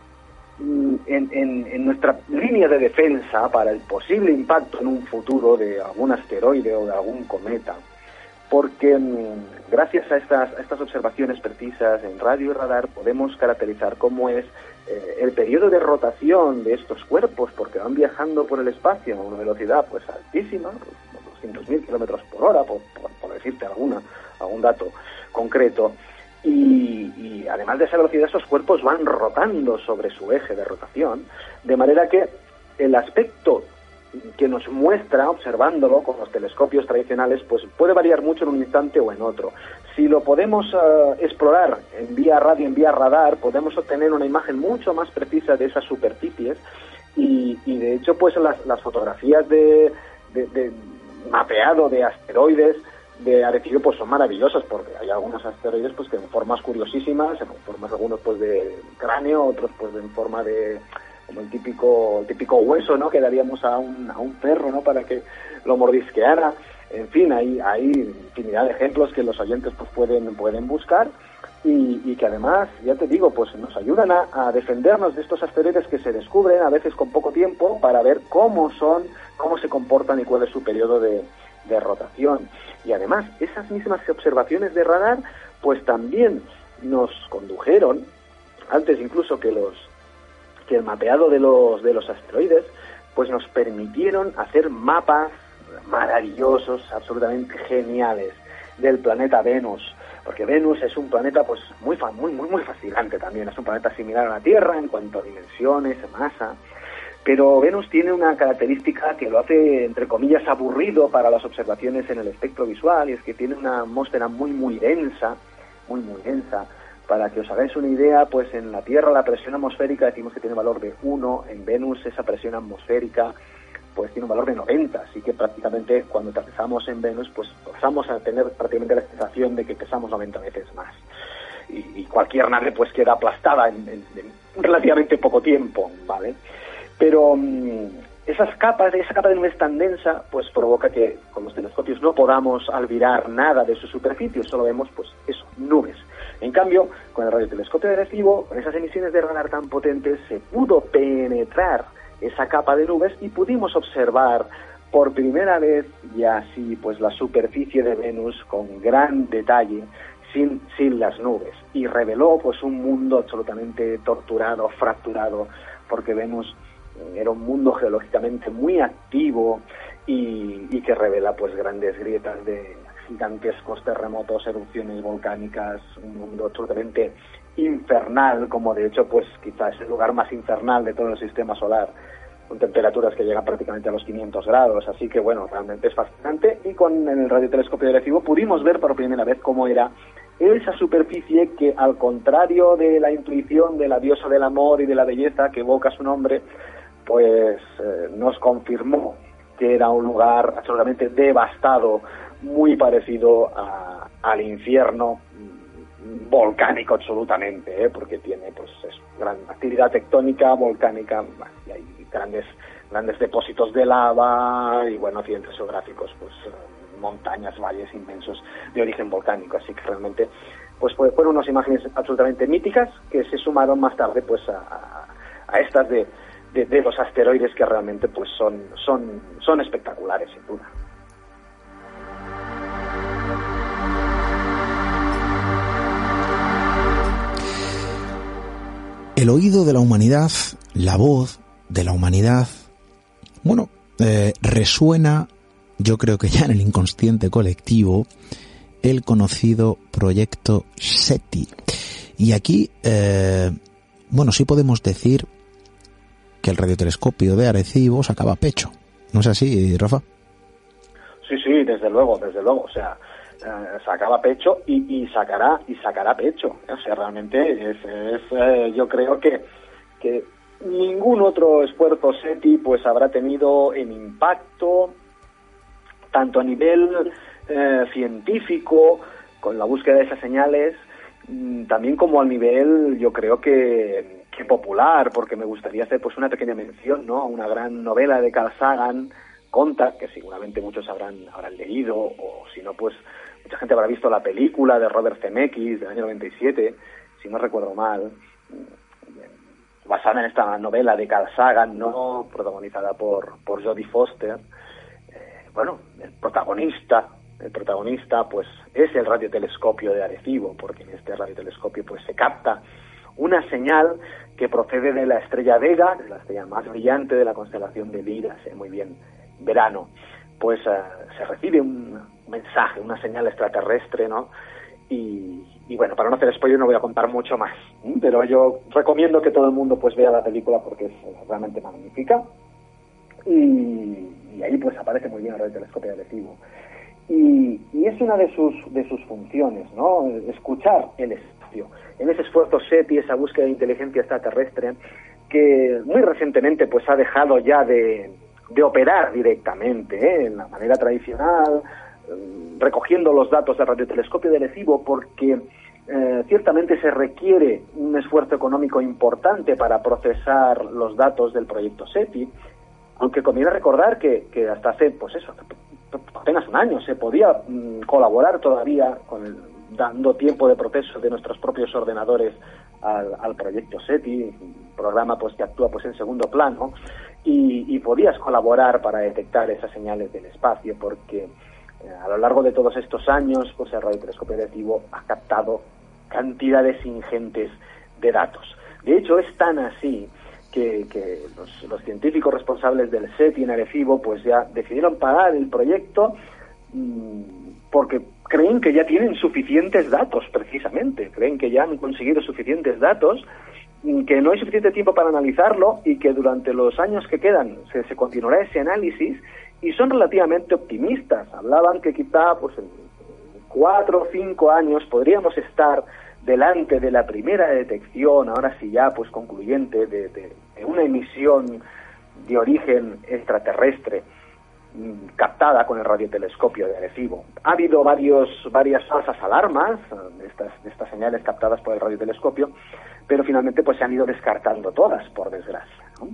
en, en, en nuestra línea de defensa para el posible impacto en un futuro de algún asteroide o de algún cometa, porque gracias a estas, a estas observaciones precisas en radio y radar podemos caracterizar cómo es eh, el periodo de rotación de estos cuerpos, porque van viajando por el espacio a una velocidad pues altísima, pues, doscientos mil kilómetros por hora, por, por, por decirte alguna, algún dato concreto, y, y además de esa velocidad esos cuerpos van rotando sobre su eje de rotación, de manera que el aspecto que nos muestra, observándolo con los telescopios tradicionales, pues puede variar mucho en un instante o en otro. Si lo podemos uh, explorar en vía radio, en vía radar, podemos obtener una imagen mucho más precisa de esas superficies, y, y de hecho pues las, las fotografías de, de, de mapeado de asteroides de Arecibo pues son maravillosas, porque hay algunos asteroides pues que en formas curiosísimas, en formas algunos pues de cráneo, otros pues en forma de como el típico el típico hueso, ¿no?, que daríamos a un a un perro, ¿no?, para que lo mordisqueara. En fin, hay hay infinidad de ejemplos que los oyentes pues pueden pueden buscar, y, y que además, ya te digo, pues nos ayudan a, a defendernos de estos asteroides que se descubren a veces con poco tiempo, para ver cómo son, cómo se comportan y cuál es su periodo de, de rotación. Y además, esas mismas observaciones de radar pues también nos condujeron, antes incluso que los que el mapeado de los de los asteroides, pues nos permitieron hacer mapas maravillosos, absolutamente geniales, del planeta Venus, porque Venus es un planeta pues muy muy muy muy fascinante también. Es un planeta similar a la Tierra en cuanto a dimensiones, masa, pero Venus tiene una característica que lo hace, entre comillas, aburrido para las observaciones en el espectro visual, y es que tiene una atmósfera muy muy densa, muy muy densa. Para que os hagáis una idea, pues en la Tierra la presión atmosférica decimos que tiene valor de uno, en Venus esa presión atmosférica pues tiene un valor de noventa, así que prácticamente cuando aterrizamos en Venus pues pasamos a tener prácticamente la sensación de que pesamos noventa veces más, y, y cualquier nave pues queda aplastada en, en, en relativamente poco tiempo, ¿vale? Pero mmm, esas capas, esa capa de nubes tan densa pues provoca que con los telescopios no podamos albirar nada de su superficie, solo vemos pues eso, nubes. En cambio, con el radiotelescopio de Arecibo, con esas emisiones de radar tan potentes, se pudo penetrar esa capa de nubes y pudimos observar por primera vez ya así pues la superficie de Venus con gran detalle, sin, sin las nubes, y reveló pues un mundo absolutamente torturado, fracturado, porque Venus era un mundo geológicamente muy activo y, y que revela pues grandes grietas de gigantescos terremotos, erupciones volcánicas, un mundo absolutamente infernal, como de hecho pues quizás es el lugar más infernal de todo el sistema solar, con temperaturas que llegan prácticamente a los quinientos grados, así que bueno, realmente es fascinante. Y con el radiotelescopio de Arecibo pudimos ver por primera vez cómo era esa superficie que, al contrario de la intuición de la diosa del amor y de la belleza que evoca su nombre, pues eh, nos confirmó que era un lugar absolutamente devastado, muy parecido a, al infierno volcánico absolutamente, ¿eh? Porque tiene pues eso, gran actividad tectónica volcánica, bueno, y hay grandes grandes depósitos de lava y bueno, accidentes geográficos, pues montañas, valles inmensos de origen volcánico, así que realmente pues fueron unas imágenes absolutamente míticas que se sumaron más tarde pues a, a estas de, de, de los asteroides, que realmente pues son son son espectaculares sin duda. El oído de la humanidad, la voz de la humanidad, bueno, eh, resuena, yo creo que ya en el inconsciente colectivo, el conocido proyecto SETI. Y aquí, eh, bueno, sí podemos decir que el radiotelescopio de Arecibo sacaba pecho. ¿No es así, Rafa? Sí, sí, desde luego, desde luego. O sea, eh, sacaba pecho y, y sacará y sacará pecho. O sea, realmente es, es eh, yo creo que, que ningún otro esfuerzo SETI pues habrá tenido en impacto tanto a nivel eh, científico con la búsqueda de esas señales, también como al nivel, yo creo que, que popular, porque me gustaría hacer pues una pequeña mención, ¿no?, a una gran novela de Carl Sagan, Contact, que seguramente muchos habrán habrán leído, o si no, pues mucha gente habrá visto la película de Robert Zemeckis del año noventa y siete, si no recuerdo mal, basada en esta novela de Carl Sagan, ¿no?, protagonizada por, por Jodie Foster. Eh, bueno, el protagonista El protagonista, pues, es el radiotelescopio de Arecibo, porque en este radiotelescopio, pues, se capta una señal que procede de la estrella Vega, que es la estrella más brillante de la constelación de Lira, sé muy bien, verano. Pues uh, se recibe un mensaje, una señal extraterrestre, ¿no? Y, y bueno, para no hacer spoiler no voy a contar mucho más, ¿eh? Pero yo recomiendo que todo el mundo, pues, vea la película porque es realmente magnífica. Y, y ahí, pues, aparece muy bien el radiotelescopio de Arecibo. Y, y es una de sus de sus funciones, ¿no?, escuchar el espacio. En ese esfuerzo SETI, esa búsqueda de inteligencia extraterrestre, que muy recientemente pues ha dejado ya de, de operar directamente, ¿eh?, en la manera tradicional, eh, recogiendo los datos del radiotelescopio de Arecibo, porque eh, ciertamente se requiere un esfuerzo económico importante para procesar los datos del proyecto SETI, aunque conviene recordar que, que hasta hace, pues eso, apenas un año se podía mmm, colaborar todavía con el, dando tiempo de proceso de nuestros propios ordenadores al, al proyecto SETI, un programa pues que actúa pues en segundo plano, y, y podías colaborar para detectar esas señales del espacio, porque eh, a lo largo de todos estos años pues el radiotelescopio de Arecibo ha captado cantidades ingentes de datos. De hecho, es tan así que, que los, los científicos responsables del SETI en Arecibo pues ya decidieron parar el proyecto mmm, porque creen que ya tienen suficientes datos, precisamente, creen que ya han conseguido suficientes datos, que no hay suficiente tiempo para analizarlo y que durante los años que quedan se, se continuará ese análisis, y son relativamente optimistas. Hablaban que quizá pues en cuatro o cinco años podríamos estar delante de la primera detección, ahora sí ya pues concluyente, de, de, de una emisión de origen extraterrestre mmm, captada con el radiotelescopio de Arecibo. Ha habido varios varias falsas alarmas de estas, de estas señales captadas por el radiotelescopio, pero finalmente pues se han ido descartando todas, por desgracia, ¿no?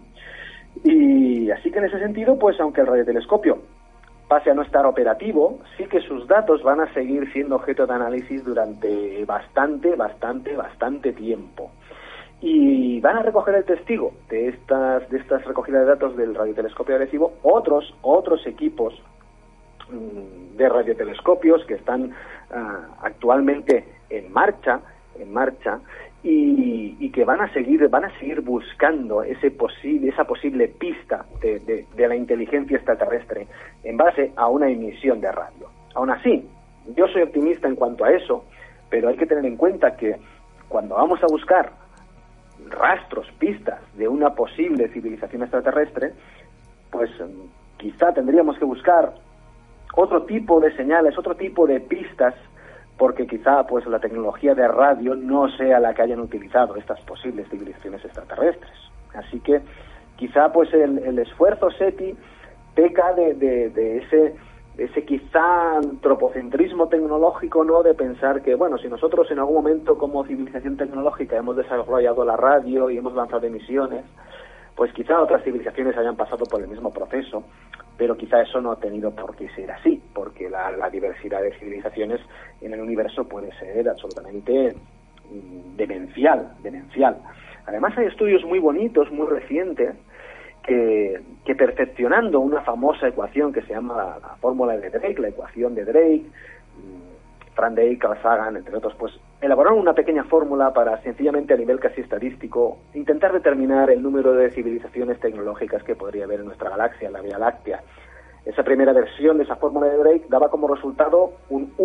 Y así que en ese sentido, pues aunque el radiotelescopio pase a no estar operativo, sí que sus datos van a seguir siendo objeto de análisis durante bastante, bastante, bastante tiempo. Y van a recoger el testigo de estas de estas recogidas de datos del radiotelescopio de Arecibo otros otros equipos mmm, de radiotelescopios que están uh, actualmente en marcha, en marcha y, y que van a seguir van a seguir buscando ese posible esa posible pista de, de, de la inteligencia extraterrestre en base a una emisión de radio. Aún así, yo soy optimista en cuanto a eso, pero hay que tener en cuenta que cuando vamos a buscar rastros, pistas de una posible civilización extraterrestre, pues quizá tendríamos que buscar otro tipo de señales, otro tipo de pistas, porque quizá pues la tecnología de radio no sea la que hayan utilizado estas posibles civilizaciones extraterrestres. Así que quizá pues el, el esfuerzo SETI peca de, de, de ese ese quizá antropocentrismo tecnológico, ¿no?, de pensar que, bueno, si nosotros en algún momento como civilización tecnológica hemos desarrollado la radio y hemos lanzado emisiones, pues quizá otras civilizaciones hayan pasado por el mismo proceso, pero quizá eso no ha tenido por qué ser así, porque la, la diversidad de civilizaciones en el universo puede ser absolutamente demencial, demencial. Además hay estudios muy bonitos, muy recientes, que, que perfeccionando una famosa ecuación que se llama la, la fórmula de Drake, la ecuación de Drake, Frank Drake, Carl Sagan, entre otros, pues elaboraron una pequeña fórmula para sencillamente a nivel casi estadístico intentar determinar el número de civilizaciones tecnológicas que podría haber en nuestra galaxia, la Vía Láctea. Esa primera versión de esa fórmula de Drake daba como resultado un uno,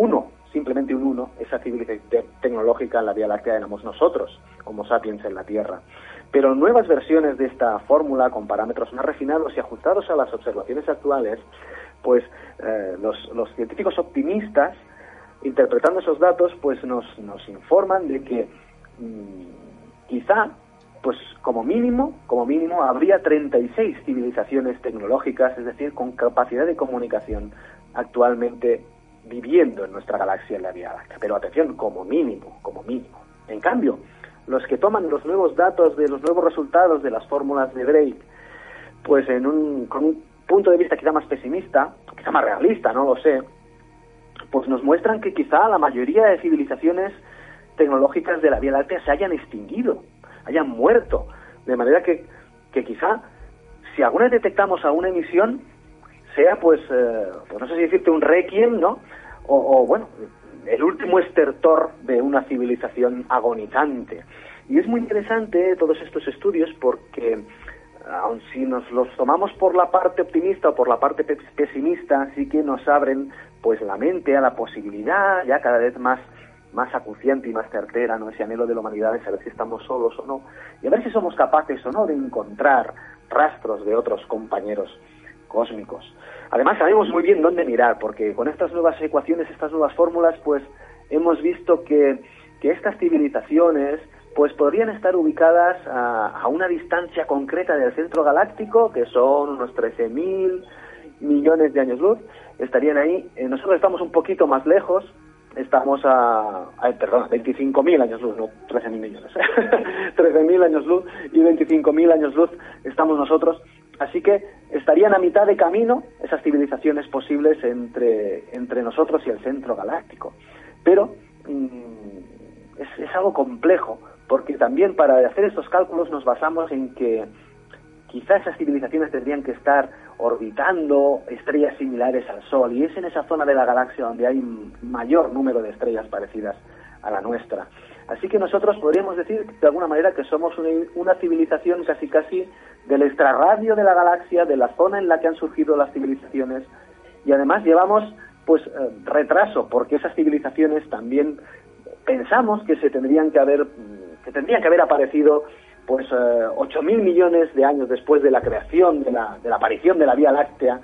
simplemente un uno, esa civilización tecnológica en la Vía Láctea éramos nosotros, Homo sapiens en la Tierra. Pero nuevas versiones de esta fórmula, con parámetros más refinados y ajustados a las observaciones actuales, pues eh, los, los científicos optimistas, interpretando esos datos, pues nos, nos informan de que mmm, quizá, pues como mínimo, como mínimo, habría treinta y seis civilizaciones tecnológicas, es decir, con capacidad de comunicación actualmente viviendo en nuestra galaxia, en la Vía Láctea. Pero atención, como mínimo, como mínimo. En cambio, los que toman los nuevos datos de los nuevos resultados de las fórmulas de Drake, pues en un, con un punto de vista quizá más pesimista, quizá más realista, no lo sé, pues nos muestran que quizá la mayoría de civilizaciones tecnológicas de la Vía Láctea se hayan extinguido, hayan muerto, de manera que, que quizá, si alguna vez detectamos alguna emisión, sea pues, eh, pues no sé si decirte un requiem, ¿no? O, o bueno, el último estertor de una civilización agonizante. Y es muy interesante todos estos estudios porque, aun si nos los tomamos por la parte optimista o por la parte pesimista, sí que nos abren pues la mente a la posibilidad ya cada vez más más acuciante y más certera, ¿no? Ese anhelo de la humanidad de saber si estamos solos o no, y a ver si somos capaces o no de encontrar rastros de otros compañeros cósmicos. Además sabemos muy bien dónde mirar, porque con estas nuevas ecuaciones, estas nuevas fórmulas, pues hemos visto que, que estas civilizaciones pues podrían estar ubicadas a, a una distancia concreta del centro galáctico, que son unos trece mil millones de años luz, estarían ahí. Eh, nosotros estamos un poquito más lejos, estamos a, a perdón, veinticinco mil años luz, no trece mil millones, trece mil años luz y veinticinco mil años luz estamos nosotros, así que estarían a mitad de camino esas civilizaciones posibles entre, entre nosotros y el centro galáctico. Pero mmm, es, es algo complejo, porque también para hacer estos cálculos nos basamos en que quizá esas civilizaciones tendrían que estar orbitando estrellas similares al Sol, y es en esa zona de la galaxia donde hay un mayor número de estrellas parecidas a la nuestra. Así que nosotros podríamos decir de alguna manera que somos una, una civilización casi casi del extrarradio de la galaxia, de la zona en la que han surgido las civilizaciones, y además llevamos pues eh, retraso, porque esas civilizaciones también pensamos que se tendrían que haber que tendrían que haber aparecido pues eh, ocho mil millones de años después de la creación, de la, de la aparición de la Vía Láctea,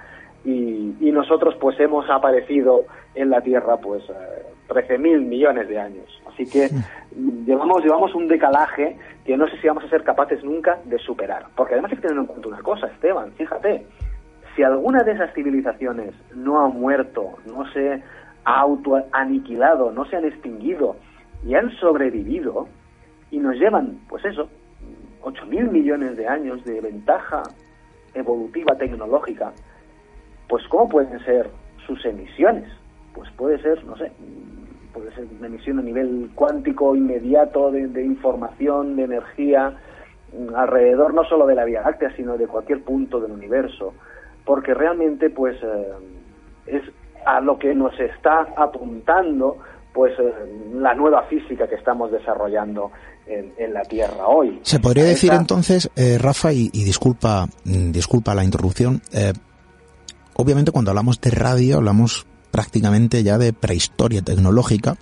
y, y nosotros pues hemos aparecido en la Tierra pues eh, trece mil millones de años. Así que sí. llevamos llevamos un decalaje que no sé si vamos a ser capaces nunca de superar. Porque además hay que tener en cuenta una cosa, Esteban, fíjate, si alguna de esas civilizaciones no ha muerto, no se ha autoaniquilado, no se han extinguido y han sobrevivido, y nos llevan, pues eso, ocho mil millones de años de ventaja evolutiva tecnológica, pues ¿cómo pueden ser sus emisiones? Pues puede ser, no sé, puede ser una emisión a nivel cuántico inmediato de, de información, de energía, alrededor no solo de la Vía Láctea, sino de cualquier punto del universo, porque realmente pues eh, es a lo que nos está apuntando pues eh, la nueva física que estamos desarrollando en, en la Tierra hoy. Se podría decir Esa... entonces, eh, Rafa, y, y disculpa, disculpa la interrupción, eh, obviamente cuando hablamos de radio hablamos prácticamente ya de prehistoria tecnológica,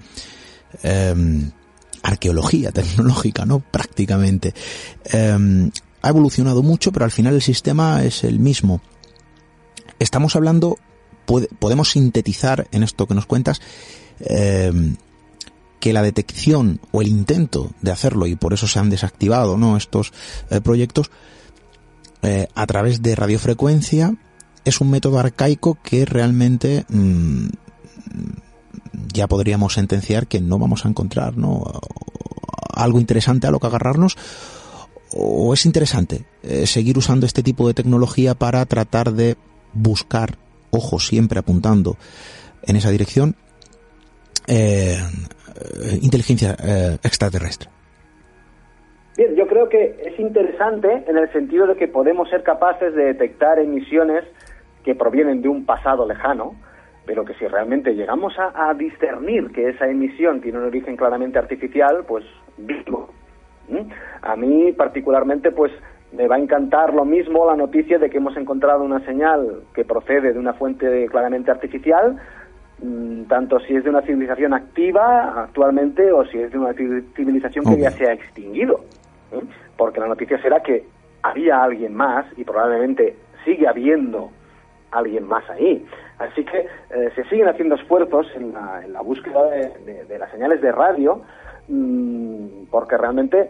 eh, arqueología tecnológica, ¿no? Prácticamente. Eh, ha evolucionado mucho, pero al final el sistema es el mismo. Estamos hablando, puede, podemos sintetizar en esto que nos cuentas, eh, que la detección o el intento de hacerlo, y por eso se han desactivado, ¿no?, estos eh, proyectos, eh, a través de radiofrecuencia, es un método arcaico que realmente mmm, ya podríamos sentenciar que no vamos a encontrar, ¿no?, algo interesante a lo que agarrarnos. ¿O es interesante eh, seguir usando este tipo de tecnología para tratar de buscar, ojo, siempre apuntando en esa dirección, eh, inteligencia eh, extraterrestre? Bien, yo creo que es interesante en el sentido de que podemos ser capaces de detectar emisiones que provienen de un pasado lejano, pero que si realmente llegamos a, a discernir que esa emisión tiene un origen claramente artificial, pues vivo. ¿Mm? A mí particularmente pues me va a encantar lo mismo la noticia de que hemos encontrado una señal que procede de una fuente claramente artificial, tanto si es de una civilización activa actualmente o si es de una civilización que ya se ha extinguido, ¿eh? Porque la noticia será que había alguien más y probablemente sigue habiendo alguien más ahí. Así que eh, se siguen haciendo esfuerzos en la, en la búsqueda de, de, de las señales de radio, mmm, porque realmente,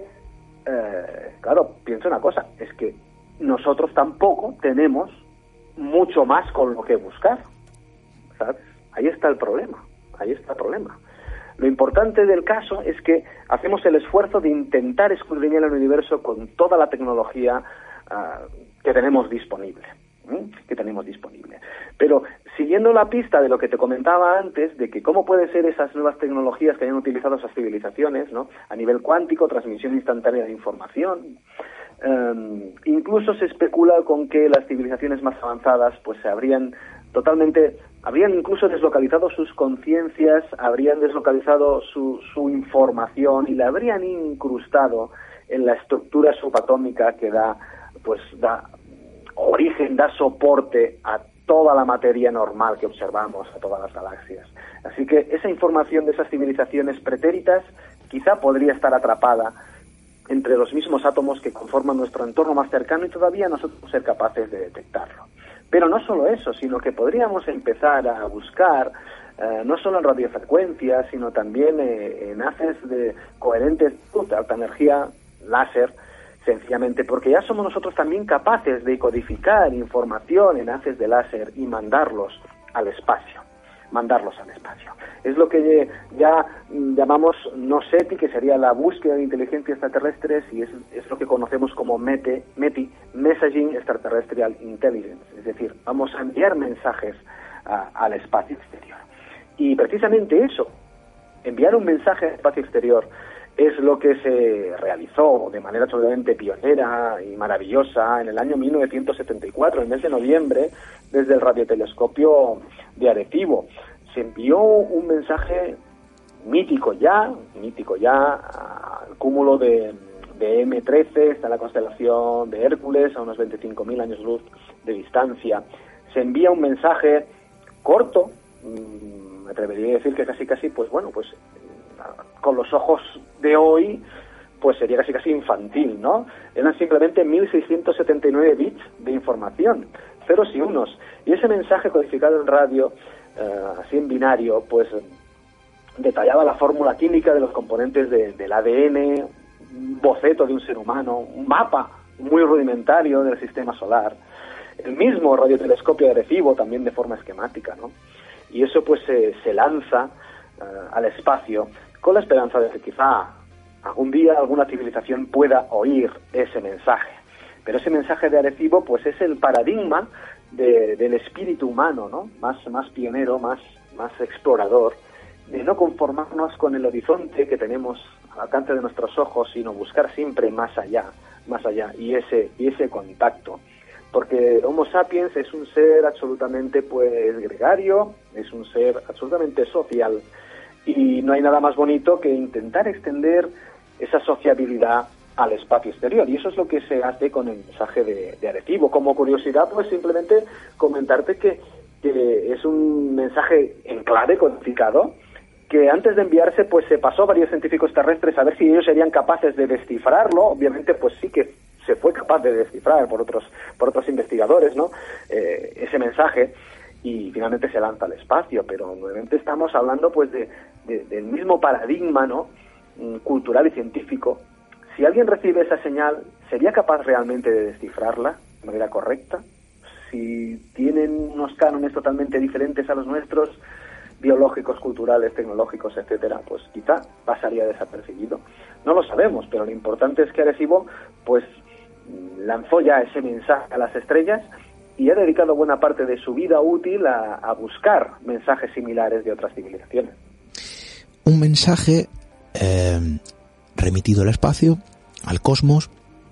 eh, claro, pienso una cosa, es que nosotros tampoco tenemos mucho más con lo que buscar, ¿sabes? Ahí está el problema, ahí está el problema. Lo importante del caso es que hacemos el esfuerzo de intentar escudriñar el universo con toda la tecnología uh, que tenemos disponible, ¿eh? que tenemos disponible. Pero siguiendo la pista de lo que te comentaba antes, de que cómo pueden ser esas nuevas tecnologías que hayan utilizado esas civilizaciones, ¿no? A nivel cuántico, transmisión instantánea de información. Um, incluso se especula con que las civilizaciones más avanzadas pues se habrían totalmente, habrían incluso deslocalizado sus conciencias, habrían deslocalizado su, su información y la habrían incrustado en la estructura subatómica que da, pues da origen, da soporte a toda la materia normal que observamos, a todas las galaxias. Así que esa información de esas civilizaciones pretéritas quizá podría estar atrapada entre los mismos átomos que conforman nuestro entorno más cercano y todavía nosotros ser capaces de detectarlo. Pero no solo eso, sino que podríamos empezar a buscar, eh, no solo en radiofrecuencias, sino también eh, en haces de coherentes de alta energía, láser, sencillamente porque ya somos nosotros también capaces de codificar información en haces de láser y mandarlos al espacio, mandarlos al espacio. Es lo que ya llamamos NOSETI, que sería la búsqueda de inteligencia extraterrestres, y es, es lo que conocemos como METE, METI, Messaging Extraterrestrial Intelligence. Es decir, vamos a enviar mensajes a, al espacio exterior. Y precisamente eso, enviar un mensaje al espacio exterior, es lo que se realizó de manera absolutamente pionera y maravillosa en el año mil novecientos setenta y cuatro, en el mes de noviembre, desde el radiotelescopio de Arecibo. Se envió un mensaje mítico ya, mítico ya, al cúmulo de, de eme trece, está en la constelación de Hércules, a unos veinticinco mil años luz de distancia. Se envía un mensaje corto, mmm, me atrevería a decir que casi casi, pues bueno, pues con los ojos de hoy, pues sería casi casi infantil, ¿no? Eran simplemente mil seiscientos setenta y nueve bits de información, ceros y unos. Y ese mensaje codificado en radio, eh, así en binario, pues detallaba la fórmula química de los componentes de, del A D N, un boceto de un ser humano, un mapa muy rudimentario del sistema solar. El mismo radiotelescopio de Arecibo, también de forma esquemática, ¿no? Y eso pues se, se lanza uh, al espacio con la esperanza de que quizá algún día alguna civilización pueda oír ese mensaje. Pero ese mensaje de Arecibo pues es el paradigma de, del espíritu humano, ¿no? Más, más pionero, más, más explorador, de no conformarnos con el horizonte que tenemos al alcance de nuestros ojos, sino buscar siempre más allá, más allá, y ese, y ese contacto. Porque Homo sapiens es un ser absolutamente pues gregario, es un ser absolutamente social, y no hay nada más bonito que intentar extender esa sociabilidad al espacio exterior, y eso es lo que se hace con el mensaje de, de Arecibo. Como curiosidad, pues simplemente comentarte que, que es un mensaje en clave, codificado, que antes de enviarse pues se pasó a varios científicos terrestres a ver si ellos serían capaces de descifrarlo. Obviamente pues sí que se fue capaz de descifrar por otros por otros investigadores, ¿no? Eh, ese mensaje, y finalmente se lanza al espacio, pero nuevamente estamos hablando pues de, de, del mismo paradigma, ¿no? Cultural y científico. Si alguien recibe esa señal, ¿sería capaz realmente de descifrarla de manera correcta? Si tienen unos cánones totalmente diferentes a los nuestros, biológicos, culturales, tecnológicos, etcétera, pues quizá pasaría desapercibido. No lo sabemos, pero lo importante es que Arecibo pues lanzó ya ese mensaje a las estrellas y ha dedicado buena parte de su vida útil a, a buscar mensajes similares de otras civilizaciones. Un mensaje eh, remitido al espacio, al cosmos.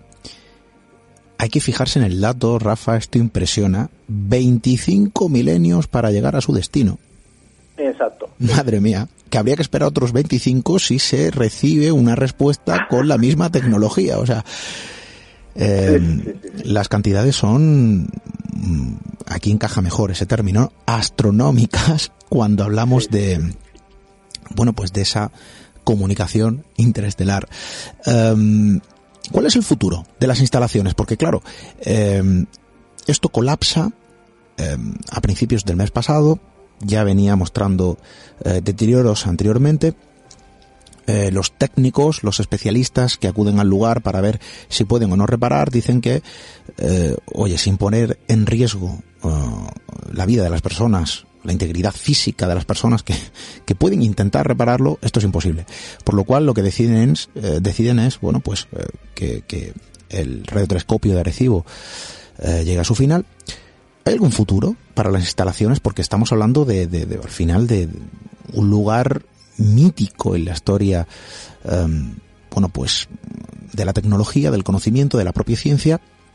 Hay que fijarse en el dato, Rafa, esto impresiona. veinticinco milenios para llegar a su destino. Exacto. Madre mía, que habría que esperar otros veinticinco si se recibe una respuesta con la misma tecnología. O sea, eh, sí, sí, sí. Las cantidades son aquí encaja mejor ese término, astronómicas, cuando hablamos de, bueno, pues de esa comunicación interestelar. Um, ¿Cuál es el futuro de las instalaciones? Porque claro, eh, esto colapsa eh, a principios del mes pasado, ya venía mostrando eh, deterioros anteriormente. Eh, los técnicos, los especialistas que acuden al lugar para ver si pueden o no reparar, dicen que, eh, oye, sin poner en riesgo uh, la vida de las personas, la integridad física de las personas que, que pueden intentar repararlo, esto es imposible. Por lo cual lo que deciden es, eh, deciden es bueno, pues eh, que, que el radiotelescopio de Arecibo eh, llegue a su final. ¿Hay algún futuro para las instalaciones? Porque estamos hablando de, de, de al final de un lugar mítico en la historia, um, bueno, pues de la tecnología, del conocimiento, de la propia ciencia,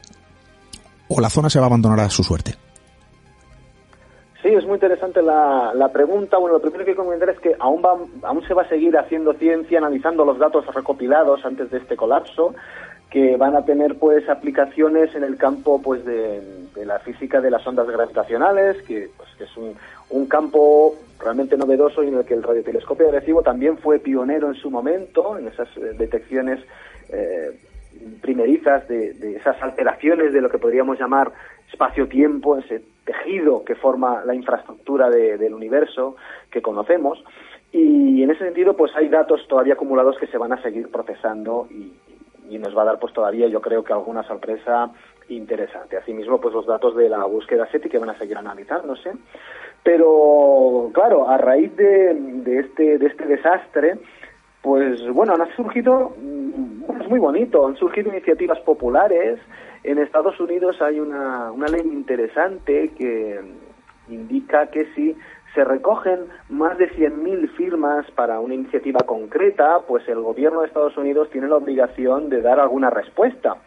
o la zona se va a abandonar a su suerte. Sí, es muy interesante la, la pregunta. Bueno, lo primero que quiero comentar es que aún, va, aún se va a seguir haciendo ciencia, analizando los datos recopilados antes de este colapso, que van a tener pues aplicaciones en el campo pues de, de la física de las ondas gravitacionales, que, pues, que es un, un campo realmente novedoso y en el que el radiotelescopio de Arecibo también fue pionero en su momento, en esas eh, detecciones eh, primerizas de, de esas alteraciones de lo que podríamos llamar espacio-tiempo, ese tejido que forma la infraestructura de, del universo que conocemos. Y en ese sentido pues hay datos todavía acumulados que se van a seguir procesando y, y nos va a dar pues todavía, yo creo que alguna sorpresa interesante. Asimismo, pues los datos de la búsqueda SETI que van a seguir analizándose. Pero claro, a raíz de, de este de este desastre, pues bueno, han surgido, bueno, es muy bonito, han surgido iniciativas populares. En Estados Unidos hay una, una ley interesante que indica que si se recogen más de cien mil firmas para una iniciativa concreta, pues el gobierno de Estados Unidos tiene la obligación de dar alguna respuesta.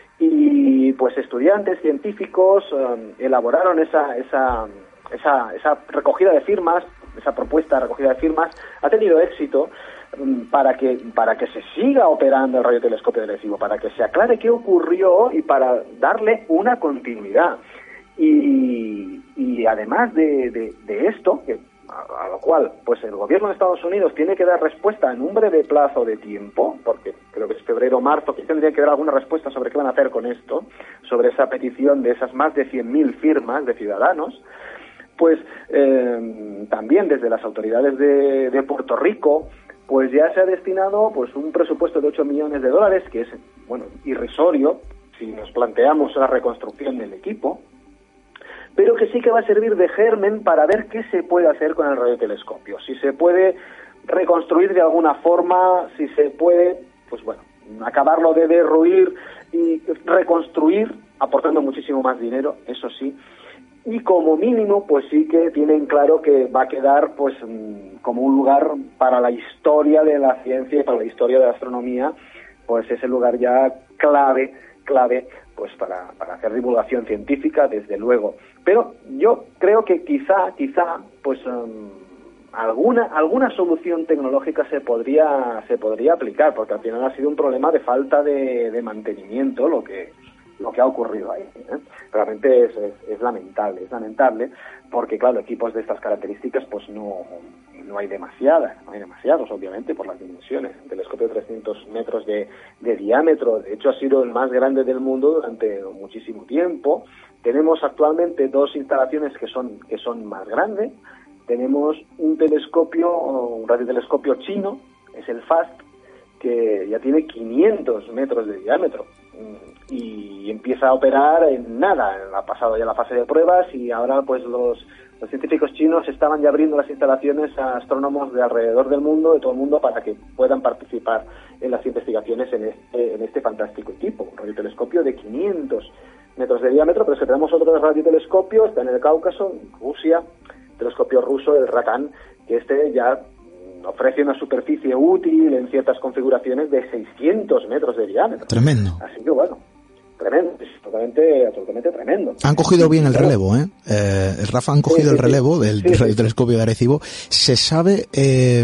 Y pues estudiantes, científicos, um, elaboraron esa, esa, esa, esa recogida de firmas, esa propuesta de recogida de firmas, ha tenido éxito um, para que, para que se siga operando el radiotelescopio de Arecibo, para que se aclare qué ocurrió y para darle una continuidad. Y, y además de, de, de esto, que, a, a lo cual pues el gobierno de Estados Unidos tiene que dar respuesta en un breve plazo de tiempo, porque creo que es febrero o marzo, que tendrían que dar alguna respuesta sobre qué van a hacer con esto, sobre esa petición de esas más de cien mil firmas de ciudadanos, pues eh, también desde las autoridades de, de Puerto Rico, pues ya se ha destinado pues un presupuesto de ocho millones de dólares, que es, bueno, irrisorio si nos planteamos la reconstrucción del equipo, pero que sí que va a servir de germen para ver qué se puede hacer con el radiotelescopio, si se puede reconstruir de alguna forma, si se puede, pues bueno, acabarlo de derruir y reconstruir, aportando muchísimo más dinero, eso sí, y como mínimo, pues sí que tienen claro que va a quedar pues como un lugar para la historia de la ciencia y para la historia de la astronomía, pues ese lugar ya clave, clave, pues para, para hacer divulgación científica, desde luego. Pero yo creo que quizá, quizá, pues um, alguna alguna solución tecnológica se podría se podría aplicar, porque al final ha sido un problema de falta de, de mantenimiento lo que lo que ha ocurrido ahí, ¿eh? Realmente es, es, es lamentable, es lamentable, porque claro, equipos de estas características pues no no hay demasiadas, no hay demasiados, obviamente, por las dimensiones. Un telescopio de trescientos metros de, de diámetro, de hecho ha sido el más grande del mundo durante muchísimo tiempo. Tenemos actualmente dos instalaciones que son que son más grandes. Tenemos un telescopio, un radiotelescopio chino, es el FAST, que ya tiene quinientos metros de diámetro y empieza a operar en nada. Ha pasado ya la fase de pruebas y ahora pues los, los científicos chinos estaban ya abriendo las instalaciones a astrónomos de alrededor del mundo, de todo el mundo, para que puedan participar en las investigaciones en este, en este fantástico equipo, un radiotelescopio de quinientos metros de diámetro. Pero es que tenemos otro radiotelescopio, está en el Cáucaso, en Rusia, telescopio ruso, el Ratan, que este ya ofrece una superficie útil en ciertas configuraciones de seiscientos metros de diámetro. Tremendo. Así que bueno, tremendo, es totalmente, absolutamente tremendo. Han cogido bien el relevo, ¿eh? eh el Rafa han cogido sí, sí, el relevo del sí, radiotelescopio de Arecibo. Se sabe, eh,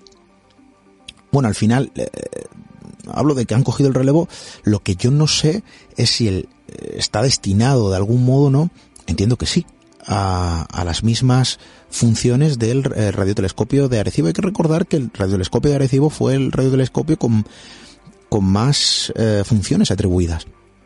bueno, al final, eh, hablo de que han cogido el relevo, lo que yo no sé es si el, está destinado de algún modo, ¿no?, entiendo que sí, a, a las mismas funciones del eh, radiotelescopio de Arecibo. Hay que recordar que el radiotelescopio de Arecibo fue el radiotelescopio con, con más eh, funciones atribuidas.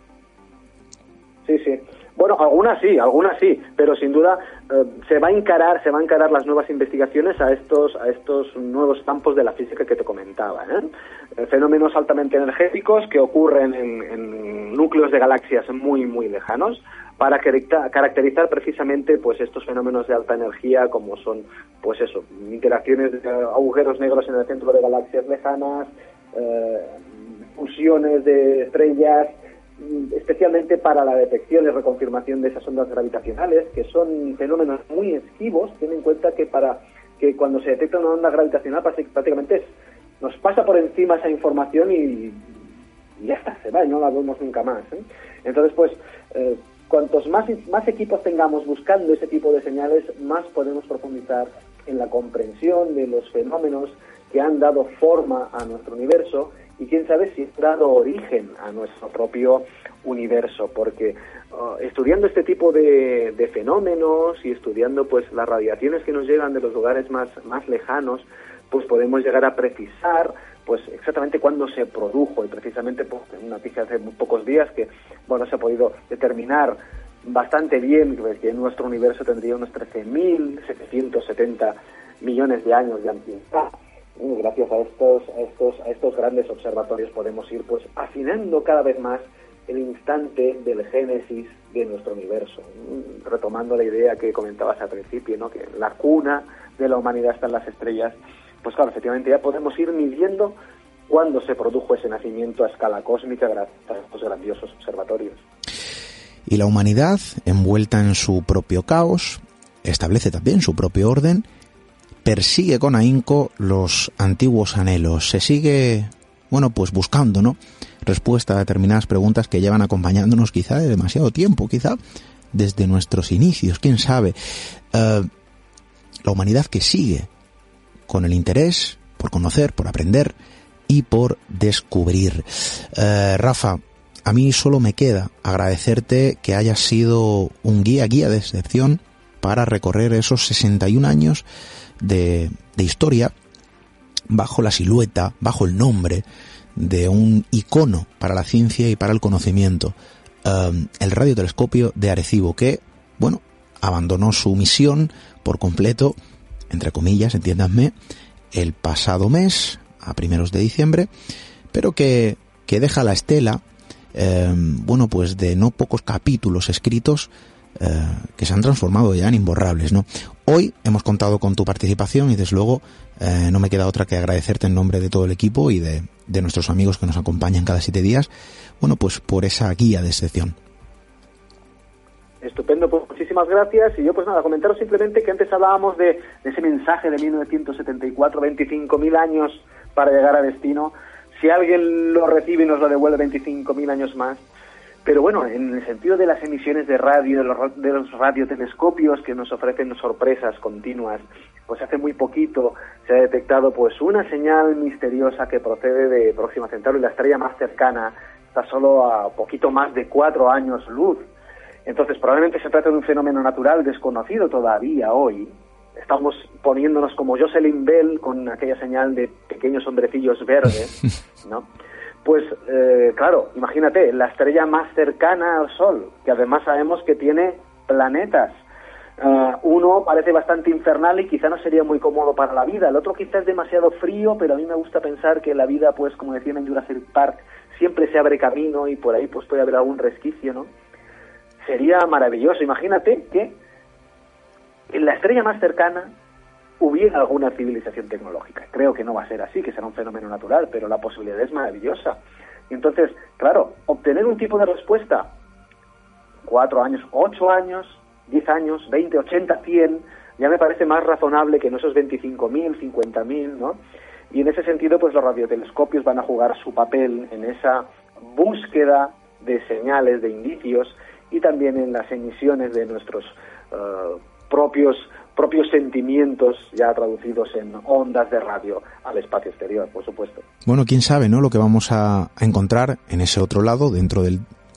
Sí, sí. Bueno, algunas sí, algunas sí, pero sin duda eh, se va a encarar, se va a encarar las nuevas investigaciones a estos, a estos nuevos campos de la física que te comentaba, ¿eh? Fenómenos altamente energéticos que ocurren en, en núcleos de galaxias muy, muy lejanos, para caracterizar precisamente pues estos fenómenos de alta energía, como son pues eso, interacciones de agujeros negros en el centro de galaxias lejanas, eh, fusiones de estrellas, especialmente para la detección y reconfirmación de esas ondas gravitacionales, que son fenómenos muy esquivos. Ten en cuenta que para que cuando se detecta una onda gravitacional prácticamente es, nos pasa por encima esa información y, y ya está, se va y no la vemos nunca más, ¿eh? Entonces, pues, eh, cuantos más, más equipos tengamos buscando ese tipo de señales, más podemos profundizar en la comprensión de los fenómenos que han dado forma a nuestro universo y quién sabe si han dado origen a nuestro propio universo, porque uh, estudiando este tipo de, de fenómenos y estudiando pues las radiaciones que nos llegan de los lugares más, más lejanos, pues podemos llegar a precisar pues exactamente cuándo se produjo. Y precisamente pues, en una noticia hace muy pocos días que bueno se ha podido determinar bastante bien que nuestro universo tendría unos trece mil setecientos setenta millones de años de antigüedad. Y gracias a estos, a estos, a estos grandes observatorios podemos ir pues afinando cada vez más el instante del génesis de nuestro universo, retomando la idea que comentabas al principio, ¿no? Que la cuna de la humanidad está en las estrellas. Pues claro, efectivamente ya podemos ir midiendo cuándo se produjo ese nacimiento a escala cósmica gracias a estos grandiosos observatorios. Y la humanidad, envuelta en su propio caos, establece también su propio orden, persigue con ahínco los antiguos anhelos, se sigue, bueno, pues buscando, ¿no?, respuesta a determinadas preguntas que llevan acompañándonos quizá de demasiado tiempo, quizá desde nuestros inicios, quién sabe. Uh, la humanidad que sigue con el interés por conocer, por aprender y por descubrir. Uh, Rafa, a mí solo me queda agradecerte que hayas sido un guía, guía de excepción para recorrer esos sesenta y un años de, de historia bajo la silueta, bajo el nombre de un icono para la ciencia y para el conocimiento, um, el radiotelescopio de Arecibo, que, bueno, abandonó su misión por completo, entre comillas, entiéndanme, el pasado mes, a primeros de diciembre, pero que, que deja la estela, eh, bueno, pues de no pocos capítulos escritos eh, que se han transformado ya en imborrables, ¿no? Hoy hemos contado con tu participación y desde luego eh, no me queda otra que agradecerte en nombre de todo el equipo y de, de nuestros amigos que nos acompañan cada siete días, bueno, pues por esa guía de excepción. Estupendo, pues muchísimas gracias. Y yo pues nada, comentaros simplemente que antes hablábamos de, de ese mensaje de mil novecientos setenta y cuatro, veinticinco mil años para llegar a destino. Si alguien lo recibe y nos lo devuelve veinticinco mil años más. Pero bueno, en el sentido de las emisiones de radio, de los, de los radiotelescopios que nos ofrecen sorpresas continuas, pues hace muy poquito se ha detectado pues una señal misteriosa que procede de Próxima Centauri, la estrella más cercana, está solo a poquito más de cuatro años luz. Entonces probablemente se trata de un fenómeno natural desconocido todavía hoy. Estamos poniéndonos como Jocelyn Bell con aquella señal de pequeños hombrecillos verdes, ¿no? Pues, eh, claro, imagínate, la estrella más cercana al Sol, que además sabemos que tiene planetas. Uh, uno parece bastante infernal y quizá no sería muy cómodo para la vida. El otro quizá es demasiado frío, pero a mí me gusta pensar que la vida, pues, como decían en Jurassic Park, siempre se abre camino y por ahí pues puede haber algún resquicio, ¿no? Sería maravilloso. Imagínate que en la estrella más cercana hubiera alguna civilización tecnológica. Creo que no va a ser así, que será un fenómeno natural, pero la posibilidad es maravillosa. Y entonces, claro, obtener un tipo de respuesta, cuatro años, ocho años, diez años, veinte, ochenta, cien, ya me parece más razonable que en esos veinticinco mil, cincuenta mil, ¿no? Y en ese sentido, pues los radiotelescopios van a jugar su papel en esa búsqueda de señales, de indicios, y también en las emisiones de nuestros uh, propios propios sentimientos ya traducidos en ondas de radio al espacio exterior, por supuesto. Bueno, quién sabe, ¿no?, lo que vamos a, a encontrar en ese otro lado, dentro del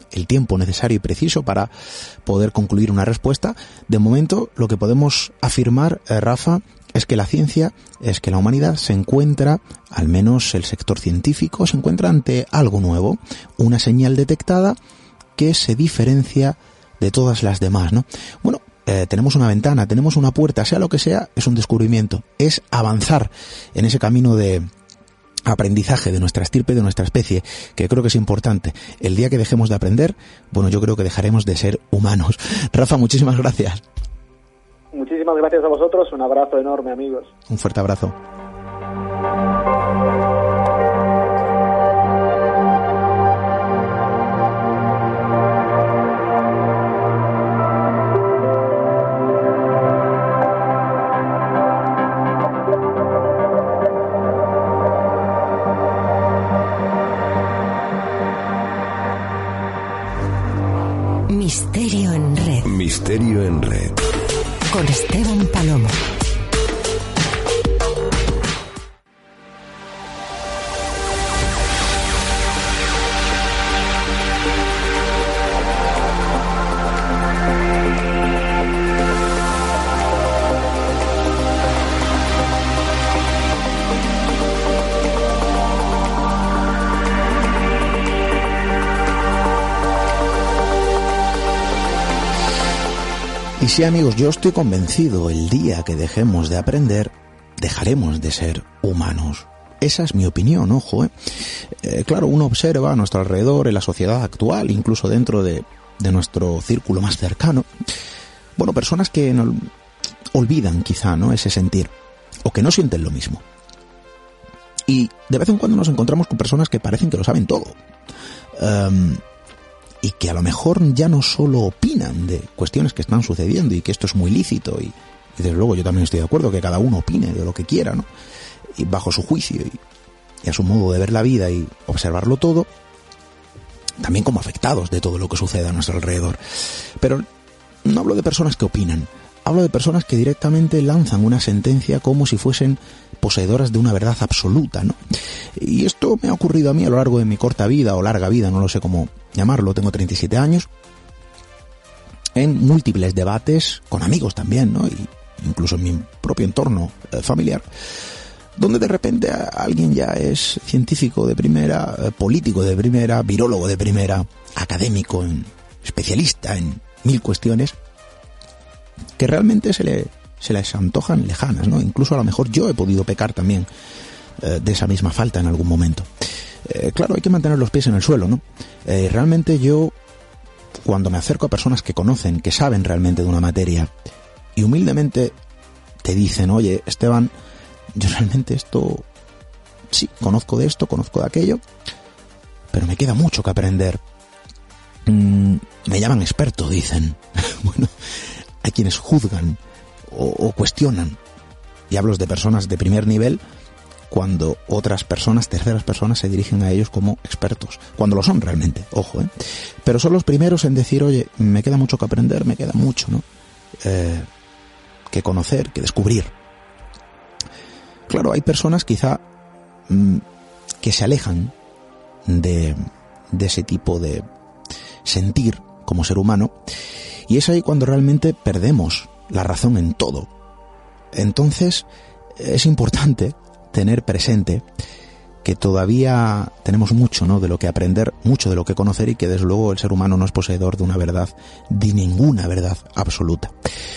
el tiempo necesario y preciso para poder concluir una respuesta. De momento, lo que podemos afirmar, eh, Rafa, es que la ciencia, es que la humanidad se encuentra, al menos el sector científico, se encuentra ante algo nuevo, una señal detectada que se diferencia de todas las demás, ¿no? Bueno, eh, tenemos una ventana, tenemos una puerta, sea lo que sea, es un descubrimiento, es avanzar en ese camino de aprendizaje de nuestra estirpe, de nuestra especie, que creo que es importante. El día que dejemos de aprender, bueno, yo creo que dejaremos de ser humanos. Rafa, muchísimas gracias. Muchísimas gracias a vosotros, un abrazo enorme, amigos. Un fuerte abrazo. Misterio en Red. Misterio en Red. Con Esteban Palomo. Y sí, amigos, yo estoy convencido, el día que dejemos de aprender, dejaremos de ser humanos. Esa es mi opinión, ojo, ¿eh? Eh, claro, uno observa a nuestro alrededor, en la sociedad actual, incluso dentro de, de nuestro círculo más cercano, bueno, personas que no, olvidan quizá, ¿no?, ese sentir, o que no sienten lo mismo. Y de vez en cuando nos encontramos con personas que parecen que lo saben todo. Um, y que a lo mejor ya no solo opinan de cuestiones que están sucediendo y que esto es muy lícito, y, y desde luego yo también estoy de acuerdo que cada uno opine de lo que quiera, ¿no?, y bajo su juicio y, y a su modo de ver la vida y observarlo todo, también como afectados de todo lo que sucede a nuestro alrededor. Pero no hablo de personas que opinan, hablo de personas que directamente lanzan una sentencia como si fuesen poseedoras de una verdad absoluta, ¿no? Y esto me ha ocurrido a mí a lo largo de mi corta vida o larga vida, no lo sé cómo llamarlo, tengo treinta y siete años, en múltiples debates con amigos también, ¿no?, y incluso en mi propio entorno eh, familiar, donde de repente alguien ya es científico de primera, eh, político de primera, virólogo de primera, académico, en, especialista en mil cuestiones, que realmente se le se les antojan lejanas, ¿no? Incluso a lo mejor yo he podido pecar también eh, de esa misma falta en algún momento. Eh, claro, hay que mantener los pies en el suelo, ¿no? Eh, realmente yo, cuando me acerco a personas que conocen, que saben realmente de una materia, y humildemente te dicen, oye, Esteban, yo realmente esto, sí, conozco de esto, conozco de aquello, pero me queda mucho que aprender. Mm, me llaman experto, dicen. Bueno, hay quienes juzgan o, o cuestionan, y hablo de personas de primer nivel, cuando otras personas, terceras personas, se dirigen a ellos como expertos, cuando lo son realmente, ojo, ¿eh? Pero son los primeros en decir, oye, me queda mucho que aprender, me queda mucho, ¿no?, eh, que conocer, que descubrir. Claro, hay personas quizá mmm, que se alejan de, de ese tipo de sentir como ser humano, y es ahí cuando realmente perdemos la razón en todo. Entonces es importante tener presente que todavía tenemos mucho, ¿no?, de lo que aprender, mucho de lo que conocer, y que desde luego el ser humano no es poseedor de una verdad, de ninguna verdad absoluta.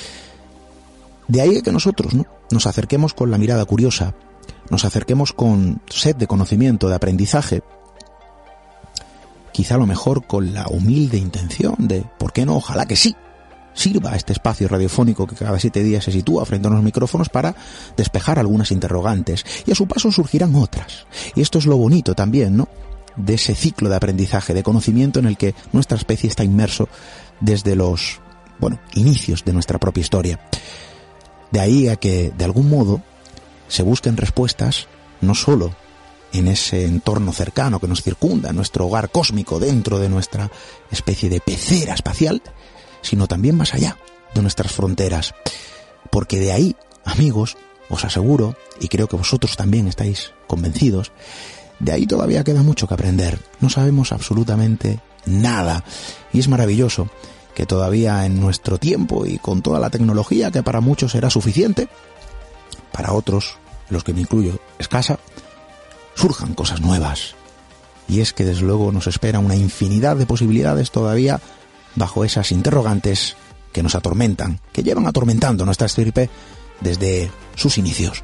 De ahí que nosotros, ¿no?, nos acerquemos con la mirada curiosa, nos acerquemos con sed de conocimiento, de aprendizaje, quizá a lo mejor con la humilde intención de, ¿por qué no? Ojalá que sí, sirva este espacio radiofónico que cada siete días se sitúa frente a los micrófonos para despejar algunas interrogantes, y a su paso surgirán otras. Y esto es lo bonito también, ¿no?, de ese ciclo de aprendizaje, de conocimiento en el que nuestra especie está inmerso desde los, bueno, inicios de nuestra propia historia. De ahí a que, de algún modo, se busquen respuestas no solo en ese entorno cercano que nos circunda, nuestro hogar cósmico dentro de nuestra especie de pecera espacial, sino también más allá de nuestras fronteras. Porque de ahí, amigos, os aseguro, y creo que vosotros también estáis convencidos, de ahí todavía queda mucho que aprender. No sabemos absolutamente nada. Y es maravilloso que todavía en nuestro tiempo y con toda la tecnología que para muchos será suficiente, para otros, los que me incluyo, escasa, surjan cosas nuevas. Y es que desde luego nos espera una infinidad de posibilidades todavía bajo esas interrogantes que nos atormentan, que llevan atormentando nuestra estirpe desde sus inicios.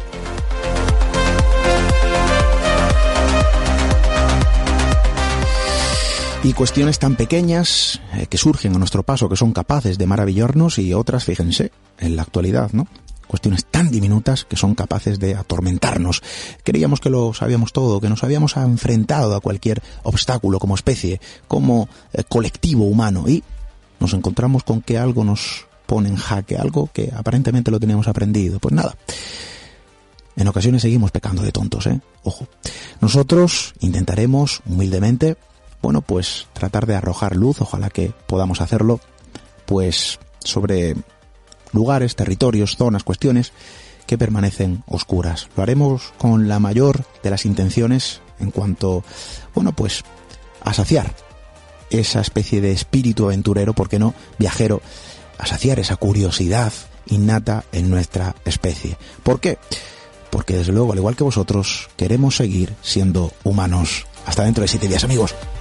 Y cuestiones tan pequeñas eh, que surgen a nuestro paso, que son capaces de maravillarnos, y otras, fíjense, en la actualidad, ¿no? Cuestiones tan diminutas que son capaces de atormentarnos. Creíamos que lo sabíamos todo, que nos habíamos enfrentado a cualquier obstáculo como especie, como eh, colectivo humano, y nos encontramos con que algo nos pone en jaque, algo que aparentemente lo teníamos aprendido. Pues nada, en ocasiones seguimos pecando de tontos, ¿eh? Ojo. Nosotros intentaremos humildemente, bueno, pues tratar de arrojar luz, ojalá que podamos hacerlo, pues sobre lugares, territorios, zonas, cuestiones que permanecen oscuras. Lo haremos con la mayor de las intenciones en cuanto, bueno, pues a saciar esa especie de espíritu aventurero, ¿por qué no?, viajero, a saciar esa curiosidad innata en nuestra especie. ¿Por qué? Porque desde luego, al igual que vosotros, queremos seguir siendo humanos. Hasta dentro de siete días, amigos.